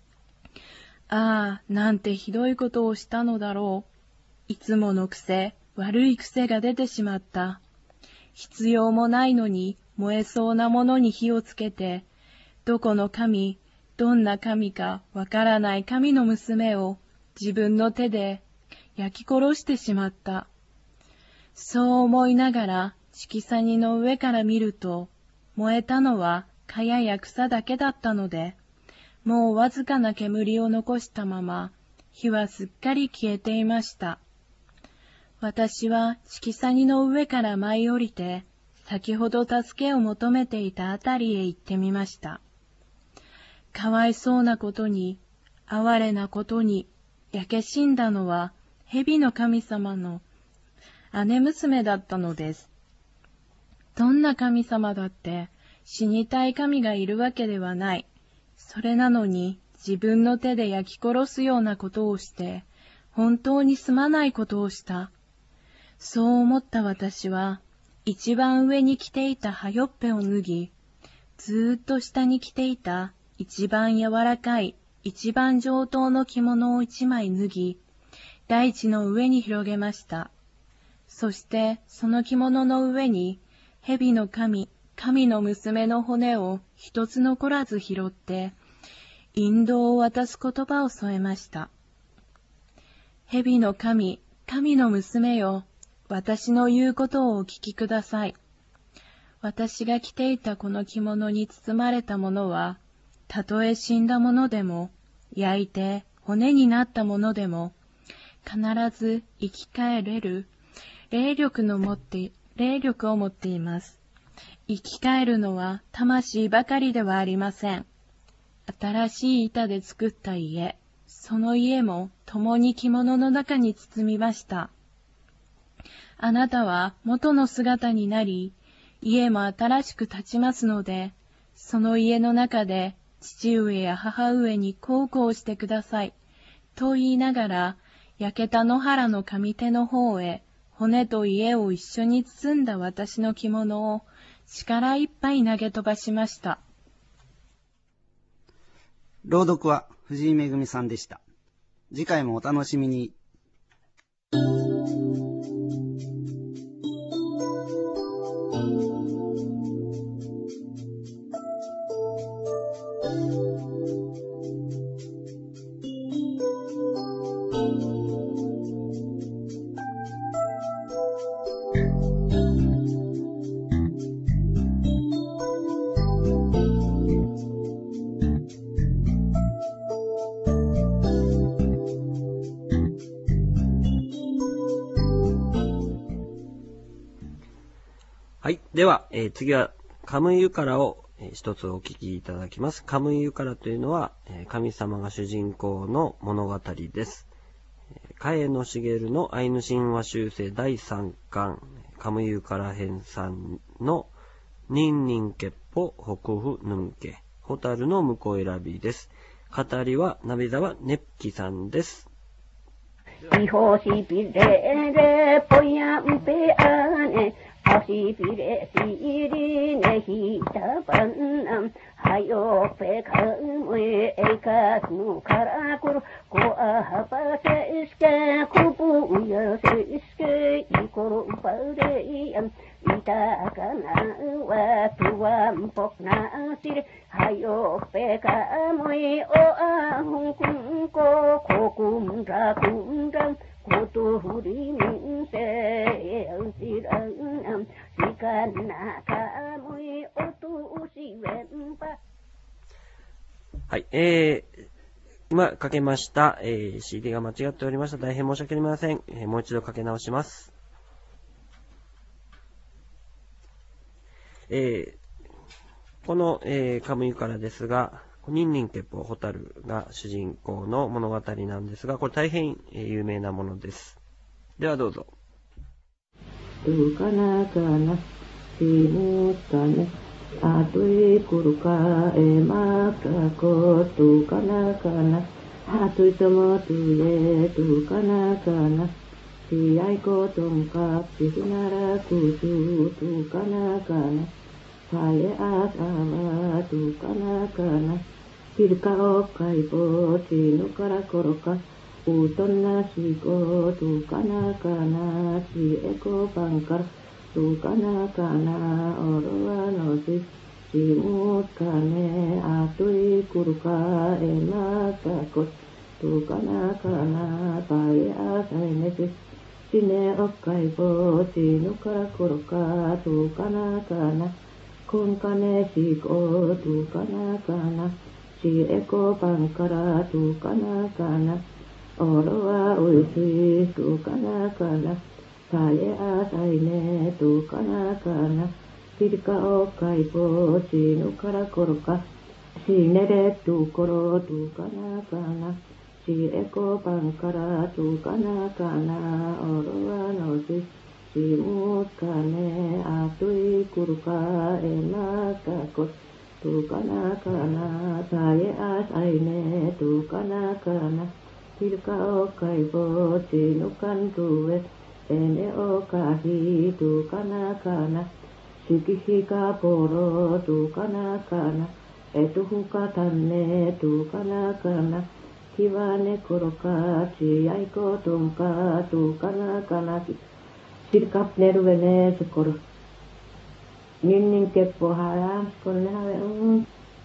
Speaker 6: ああ、なんてひどいことをしたのだろう。いつもの癖、悪い癖が出てしまった。必要もないのに燃えそうなものに火をつけて、どこの神、どんな神かわからない神の娘を自分の手で焼き殺してしまった。そう思いながら色サニの上から見ると、燃えたのは蚊帳や草だけだったので、もうわずかな煙を残したまま、火はすっかり消えていました。私は色サニの上から舞い降りて、先ほど助けを求めていたあたりへ行ってみました。かわいそうなことに、哀れなことに、焼け死んだのは、蛇の神様の姉娘だったのです。どんな神様だって、死にたい神がいるわけではない。それなのに、自分の手で焼き殺すようなことをして、本当にすまないことをした。そう思った私は、一番上に着ていたはよっぺを脱ぎ、ずーっと下に着ていた一番柔らかい、一番上等の着物を一枚脱ぎ、大地の上に広げました。そしてその着物の上に、蛇の神、神の娘の骨を一つ残らず拾って、引導を渡す言葉を添えました。蛇の神、神の娘よ、私の言うことをお聞きください。私が着ていたこの着物に包まれたものは、たとえ死んだものでも、焼いて骨になったものでも、必ず生き返れる霊力の持って、霊力を持っています。生き返るのは魂ばかりではありません。新しい板で作った家、その家も共に着物の中に包みました。あなたは元の姿になり、家も新しく立ちますので、その家の中で父上や母上に孝行してください。と言いながら、焼けた野原の上手の方へ、骨と家を一緒に包んだ私の着物を力いっぱい投げ飛ばしました。
Speaker 3: 朗読は藤井めぐみさんでした。次回もお楽しみに。
Speaker 4: はい。では、えー、次は、カムイユカラを、えー、一つお聞きいただきます。カムイユカラというのは、えー、神様が主人公の物語です。茅野茂のアイヌ神話集成だいさんかん、カムイユカラ編さんのニンニンケッポ北府ヌンケ、ホタルの婿選びです。語りは鍋沢ねっきさんです。
Speaker 7: イホシピレレポヤンペアネアシピレシリネヒタパンナンハヨペカムエエカスノカラクルコアハパセスケコプヤセスケイコロパレイアンイタカナワトワンポクナシリハヨペカムエオアンクンココクンラクンランコトフリミンセウシランシカナカムイオトシウェンパ。
Speaker 4: はい、えー、今かけました、えー、シーディー が間違っておりました。大変申し訳ありません。えー、もう一度かけ直します。えー、この、えー、カムイからですが、ニンニンケポホタルが主人公の物語なんですが、これ大変有名なものです。ではどうぞ。
Speaker 8: tu kana kana timut kane atui kuruka e maka ko tu kana kana atui tomo tu ye tu kana kana ti aiko tongkap ti sinara kusu tu kana kana Hale asama tu kana kana Pirka o kaipo chino kara koroka Uton na shiko tu kana kana Si eko pankar tu kana kana Oroa no si Simut kane atui kuruka ema takot Tu kana kana Pale asai nesis Sine o kaipo chino kara koroka Tu kana kana Kun kane shiko tu kana kana Si eko pankara tu kana kana Oroa uisi tu kana kana Tae asai ne tu kana kana Pirka o kaipo si nukara koroka Si nere tu koro tu kana kana Si eko pankara tu kana kana Oroa no si Simut kane atui kuruka ema takot Tu kana kana tae asai ne tu kana kana Pirka o kaipo sinukan tuwe Ene o kahi tu kana kana Shikishika poro tu kana kana Etuhuka tanne tu kana kana Kiwane kuroka chi aiko tonka tu kana kana Sirkap nervene sekor. Ninnin keppo hara korne have un.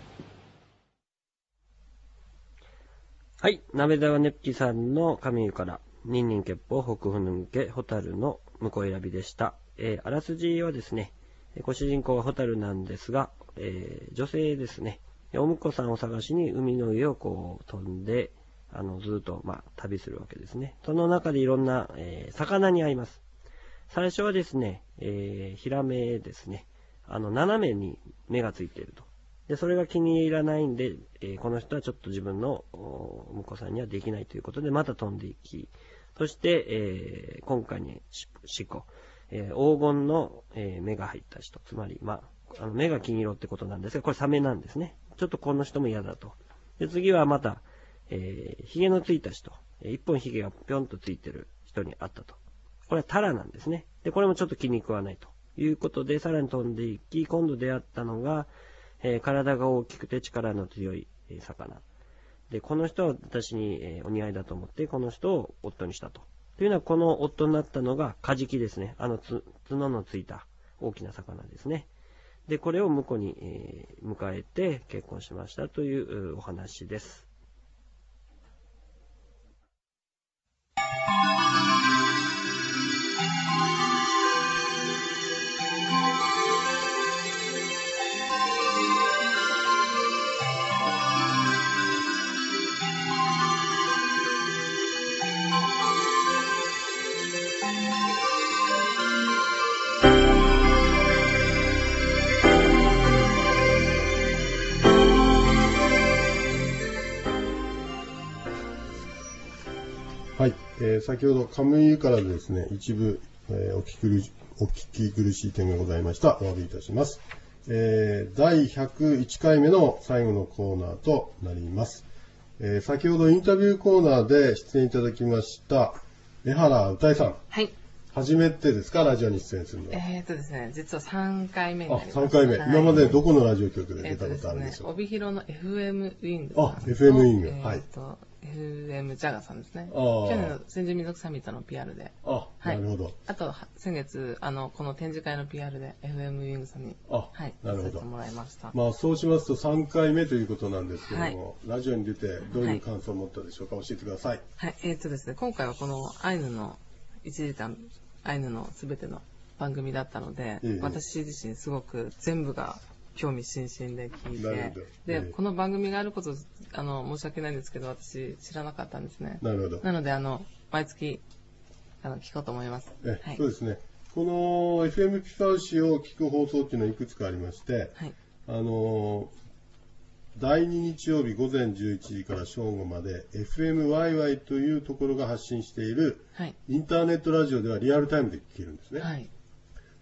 Speaker 4: はい。鍋沢ねっぴさんの神湯から、ニンニンケッポ北府ぬんけホタルの婿選びでした。えー、あらすじはですね、ご主人公はホタルなんですが、えー、女性ですね。お婿さんを探しに海の上をこう飛んで、あの、ずっと、まあ、旅するわけですね。その中でいろんな、えー、魚に会います。最初はですね、えー、ヒラメですね。あの、斜めに目がついていると。で、それが気に入らないんで、えー、この人はちょっと自分の婿さんにはできないということで、また飛んでいき、そして、えー、今回にしこ、えー、黄金の、えー、目が入った人、つまり、まあ、あの目が金色ってことなんですが、これサメなんですね。ちょっとこの人も嫌だと。で、次はまた、えー、髭のついた人、一本髭がぴょんとついてる人に会ったと。これはタラなんですね。で、これもちょっと気に食わないということで、さらに飛んでいき、今度出会ったのが、えー、体が大きくて力の強い、えー、魚。で、この人は私に、えー、お似合いだと思って、この人を夫にしたと。というのは、この夫になったのがカジキですね。あのつ角のついた大きな魚ですね。で、これを婿に、えー、迎えて結婚しましたというお話です。
Speaker 2: はい、えー、先ほどカムイからですね、一部、えー、お聞き苦し、お聞き苦しい点がございました。お詫びいたします。えー、だいひゃくいっかいめの最後のコーナーとなります。えー、先ほどインタビューコーナーで出演いただきました江原歌恵さん。
Speaker 5: はい。
Speaker 2: 初めてですか、ラジオに出演するのは。
Speaker 5: えーとですね、実はさんかいめになります。
Speaker 2: あ、さんかいめ。はい、今までどこのラジオ局で出たことあるんでしょうか。
Speaker 5: えーとですね、帯広の エフエム ウィング。
Speaker 2: あ、エフエム ウィング。はい。
Speaker 5: えーと エフエム ジャガさんですね。去年の先住民族サミットの ピーアール で。
Speaker 2: あ、はい、なるほど。
Speaker 5: あと、先月、あの、この展示会の ピーアール で エフエム ウィングさんに、
Speaker 2: あ、
Speaker 5: はい、
Speaker 2: なるほど。
Speaker 5: させてもらいました。
Speaker 2: まあ、そうしますとさんかいめということなんですけども、はい、ラジオに出てどういう感想を持ったでしょうか、はい、教えてください。
Speaker 5: はい、えーとですね、今回はこのアイヌのいちじかん、アイヌのすべての番組だったので、えー、私自身すごく全部が興味津々で聞いて、で、えー、この番組があること、あの、申し訳ないんですけど、私知らなかったんですね。
Speaker 2: なるほど。
Speaker 5: なので、あの、毎月、あの、聞こうと思います。
Speaker 2: えはい、そうですね。この エフエム ピパウシを聞く放送っていうのはいくつかありまして、はい、あの、だいに日曜日午前じゅういちじから正午まで エフエムワイワイ というところが発信している、はい、インターネットラジオではリアルタイムで聞けるんですね。はい、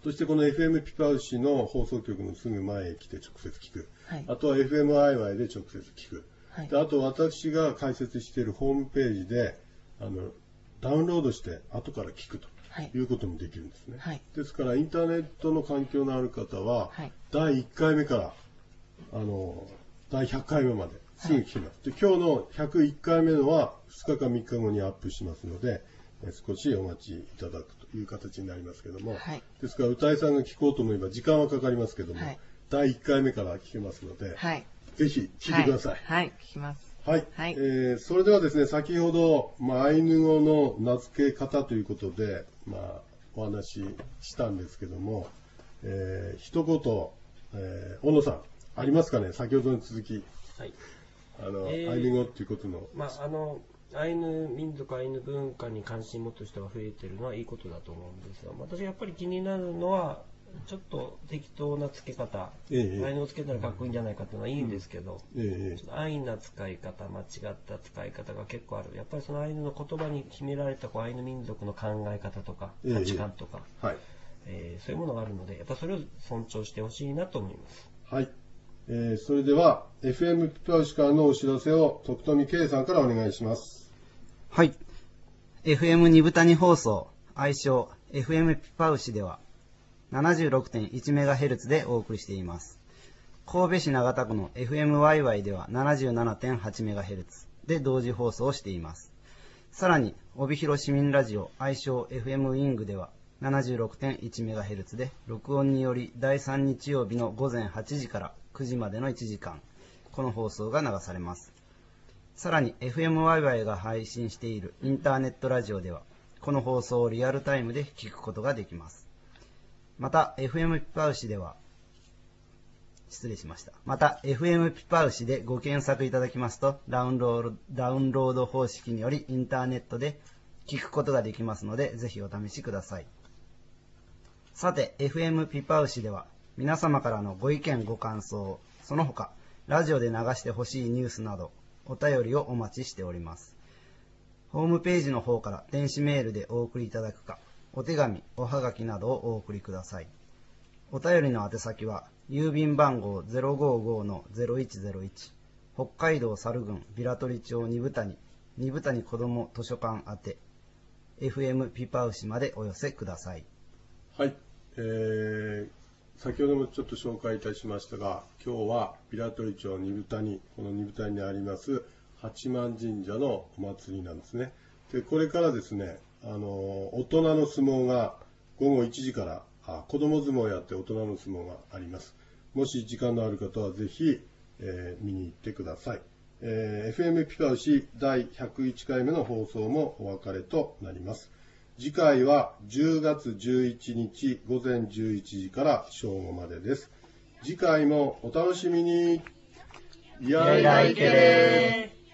Speaker 2: そしてこの エフエム ピパウシの放送局のすぐ前へ来て直接聞く。
Speaker 5: はい、
Speaker 2: あとは エフエム アイワイで直接聞く。
Speaker 5: はい、
Speaker 2: であと私が解説しているホームページであのダウンロードして後から聞くということもできるんですね。
Speaker 5: はい、
Speaker 2: ですからインターネットの環境のある方は、
Speaker 5: はい、
Speaker 2: だいいっかいめからあのだいひゃっかいめまですぐ聞けます。で今日のひゃくいっかいめのはふつかかみっかごにアップしますので、少しお待ちいただくという形になりますけども、
Speaker 5: はい、
Speaker 2: ですから歌いさんが聞こうと思えば時間はかかりますけども、はい、だいいっかいめから聞けますので、はい、ぜひ聞いてください。
Speaker 5: はい、はい、聞きます。
Speaker 2: はい、はい、えー、それではですね、先ほど、まあ、アイヌ語の名付け方ということで、まあ、お話ししたんですけども、えー、一言、えー、小野さん、ありますかね、先ほどの続き。
Speaker 4: はい。
Speaker 2: あの、
Speaker 4: えー、
Speaker 2: アイヌ語っていうことの。
Speaker 4: まあ、あの、アイヌ民族、アイヌ文化に関心を持つ人が増えているのはいいことだと思うんですが、私がやっぱり気になるのは、ちょっと適当な付け方、ええ、アイヌをつけたらかっこいいんじゃないかっていうのはいいんですけど、ええ、安易な使い方、間違った使い方が結構ある。やっぱりそのアイヌの言葉に秘められたこうアイヌ民族の考え方とか、価値観とか、ええはいえー、そういうものがあるので、やっぱそれを尊重してほしいなと思います。
Speaker 2: はい。えー、それでは、エフエム ピパウシからのお知らせを徳富圭さんからお願いします。
Speaker 3: はい。エフエム 二部谷放送、愛称 エフエム ピパウシでは、ななじゅうろくてんいちメガヘルツ でお送りしています。神戸市長田区の エフエムワイワイ では ななじゅうななてんはちメガヘルツ で同時放送しています。さらに、帯広市民ラジオ愛称 エフエム ウィングでは ななじゅうろくてんいちメガヘルツ で録音によりだいさん日曜日の午前はちじからくじまでのいちじかん、この放送が流されます。さらに エフエムワイワイ が配信しているインターネットラジオでは、この放送をリアルタイムで聞くことができます。また、エフエム ピパウシでは、失礼しました。また、エフエム ピパウシでご検索いただきますと、ダウンロード、ダウンロード方式によりインターネットで聞くことができますので、ぜひお試しください。さて、エフエム ピパウシでは、皆様からのご意見ご感想、その他、ラジオで流してほしいニュースなど、お便りをお待ちしております。ホームページの方から電子メールでお送りいただくか、お手紙、おはがきなどをお送りください。お便りの宛先は、郵便番号 ゼロごーごーのゼロいちゼロいち、北海道猿郡平取町二部谷、二部谷子ども図書館宛て、エフエム ピパウシまでお寄せください。
Speaker 2: はい、えー、先ほどもちょっと紹介いたしましたが、今日は平取町二部谷、この二部谷にあります八幡神社のお祭りなんですね。で、これからですね、あの大人の相撲がごごいちじからあ子供相撲をやって大人の相撲があります。もし時間のある方はぜひ、えー、見に行ってください。えー、エフエム ピパウシだいひゃくいっかいめの放送もお別れとなります。次回はじゅうがつじゅういちにちごぜんじゅういちじから正午までです。次回もお楽しみに。
Speaker 3: やいらいけれー。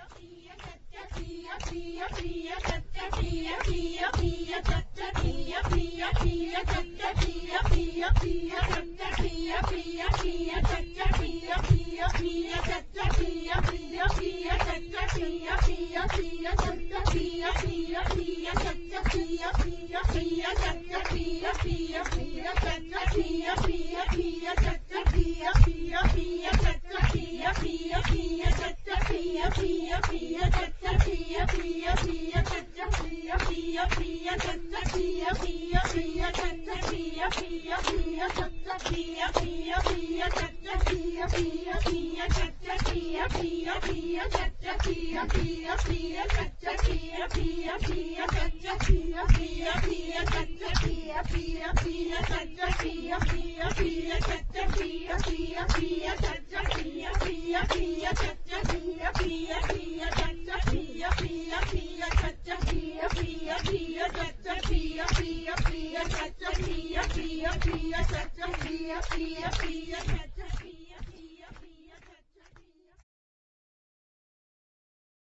Speaker 9: Pia, pia, pia, pia, pia, pia, pia, pia,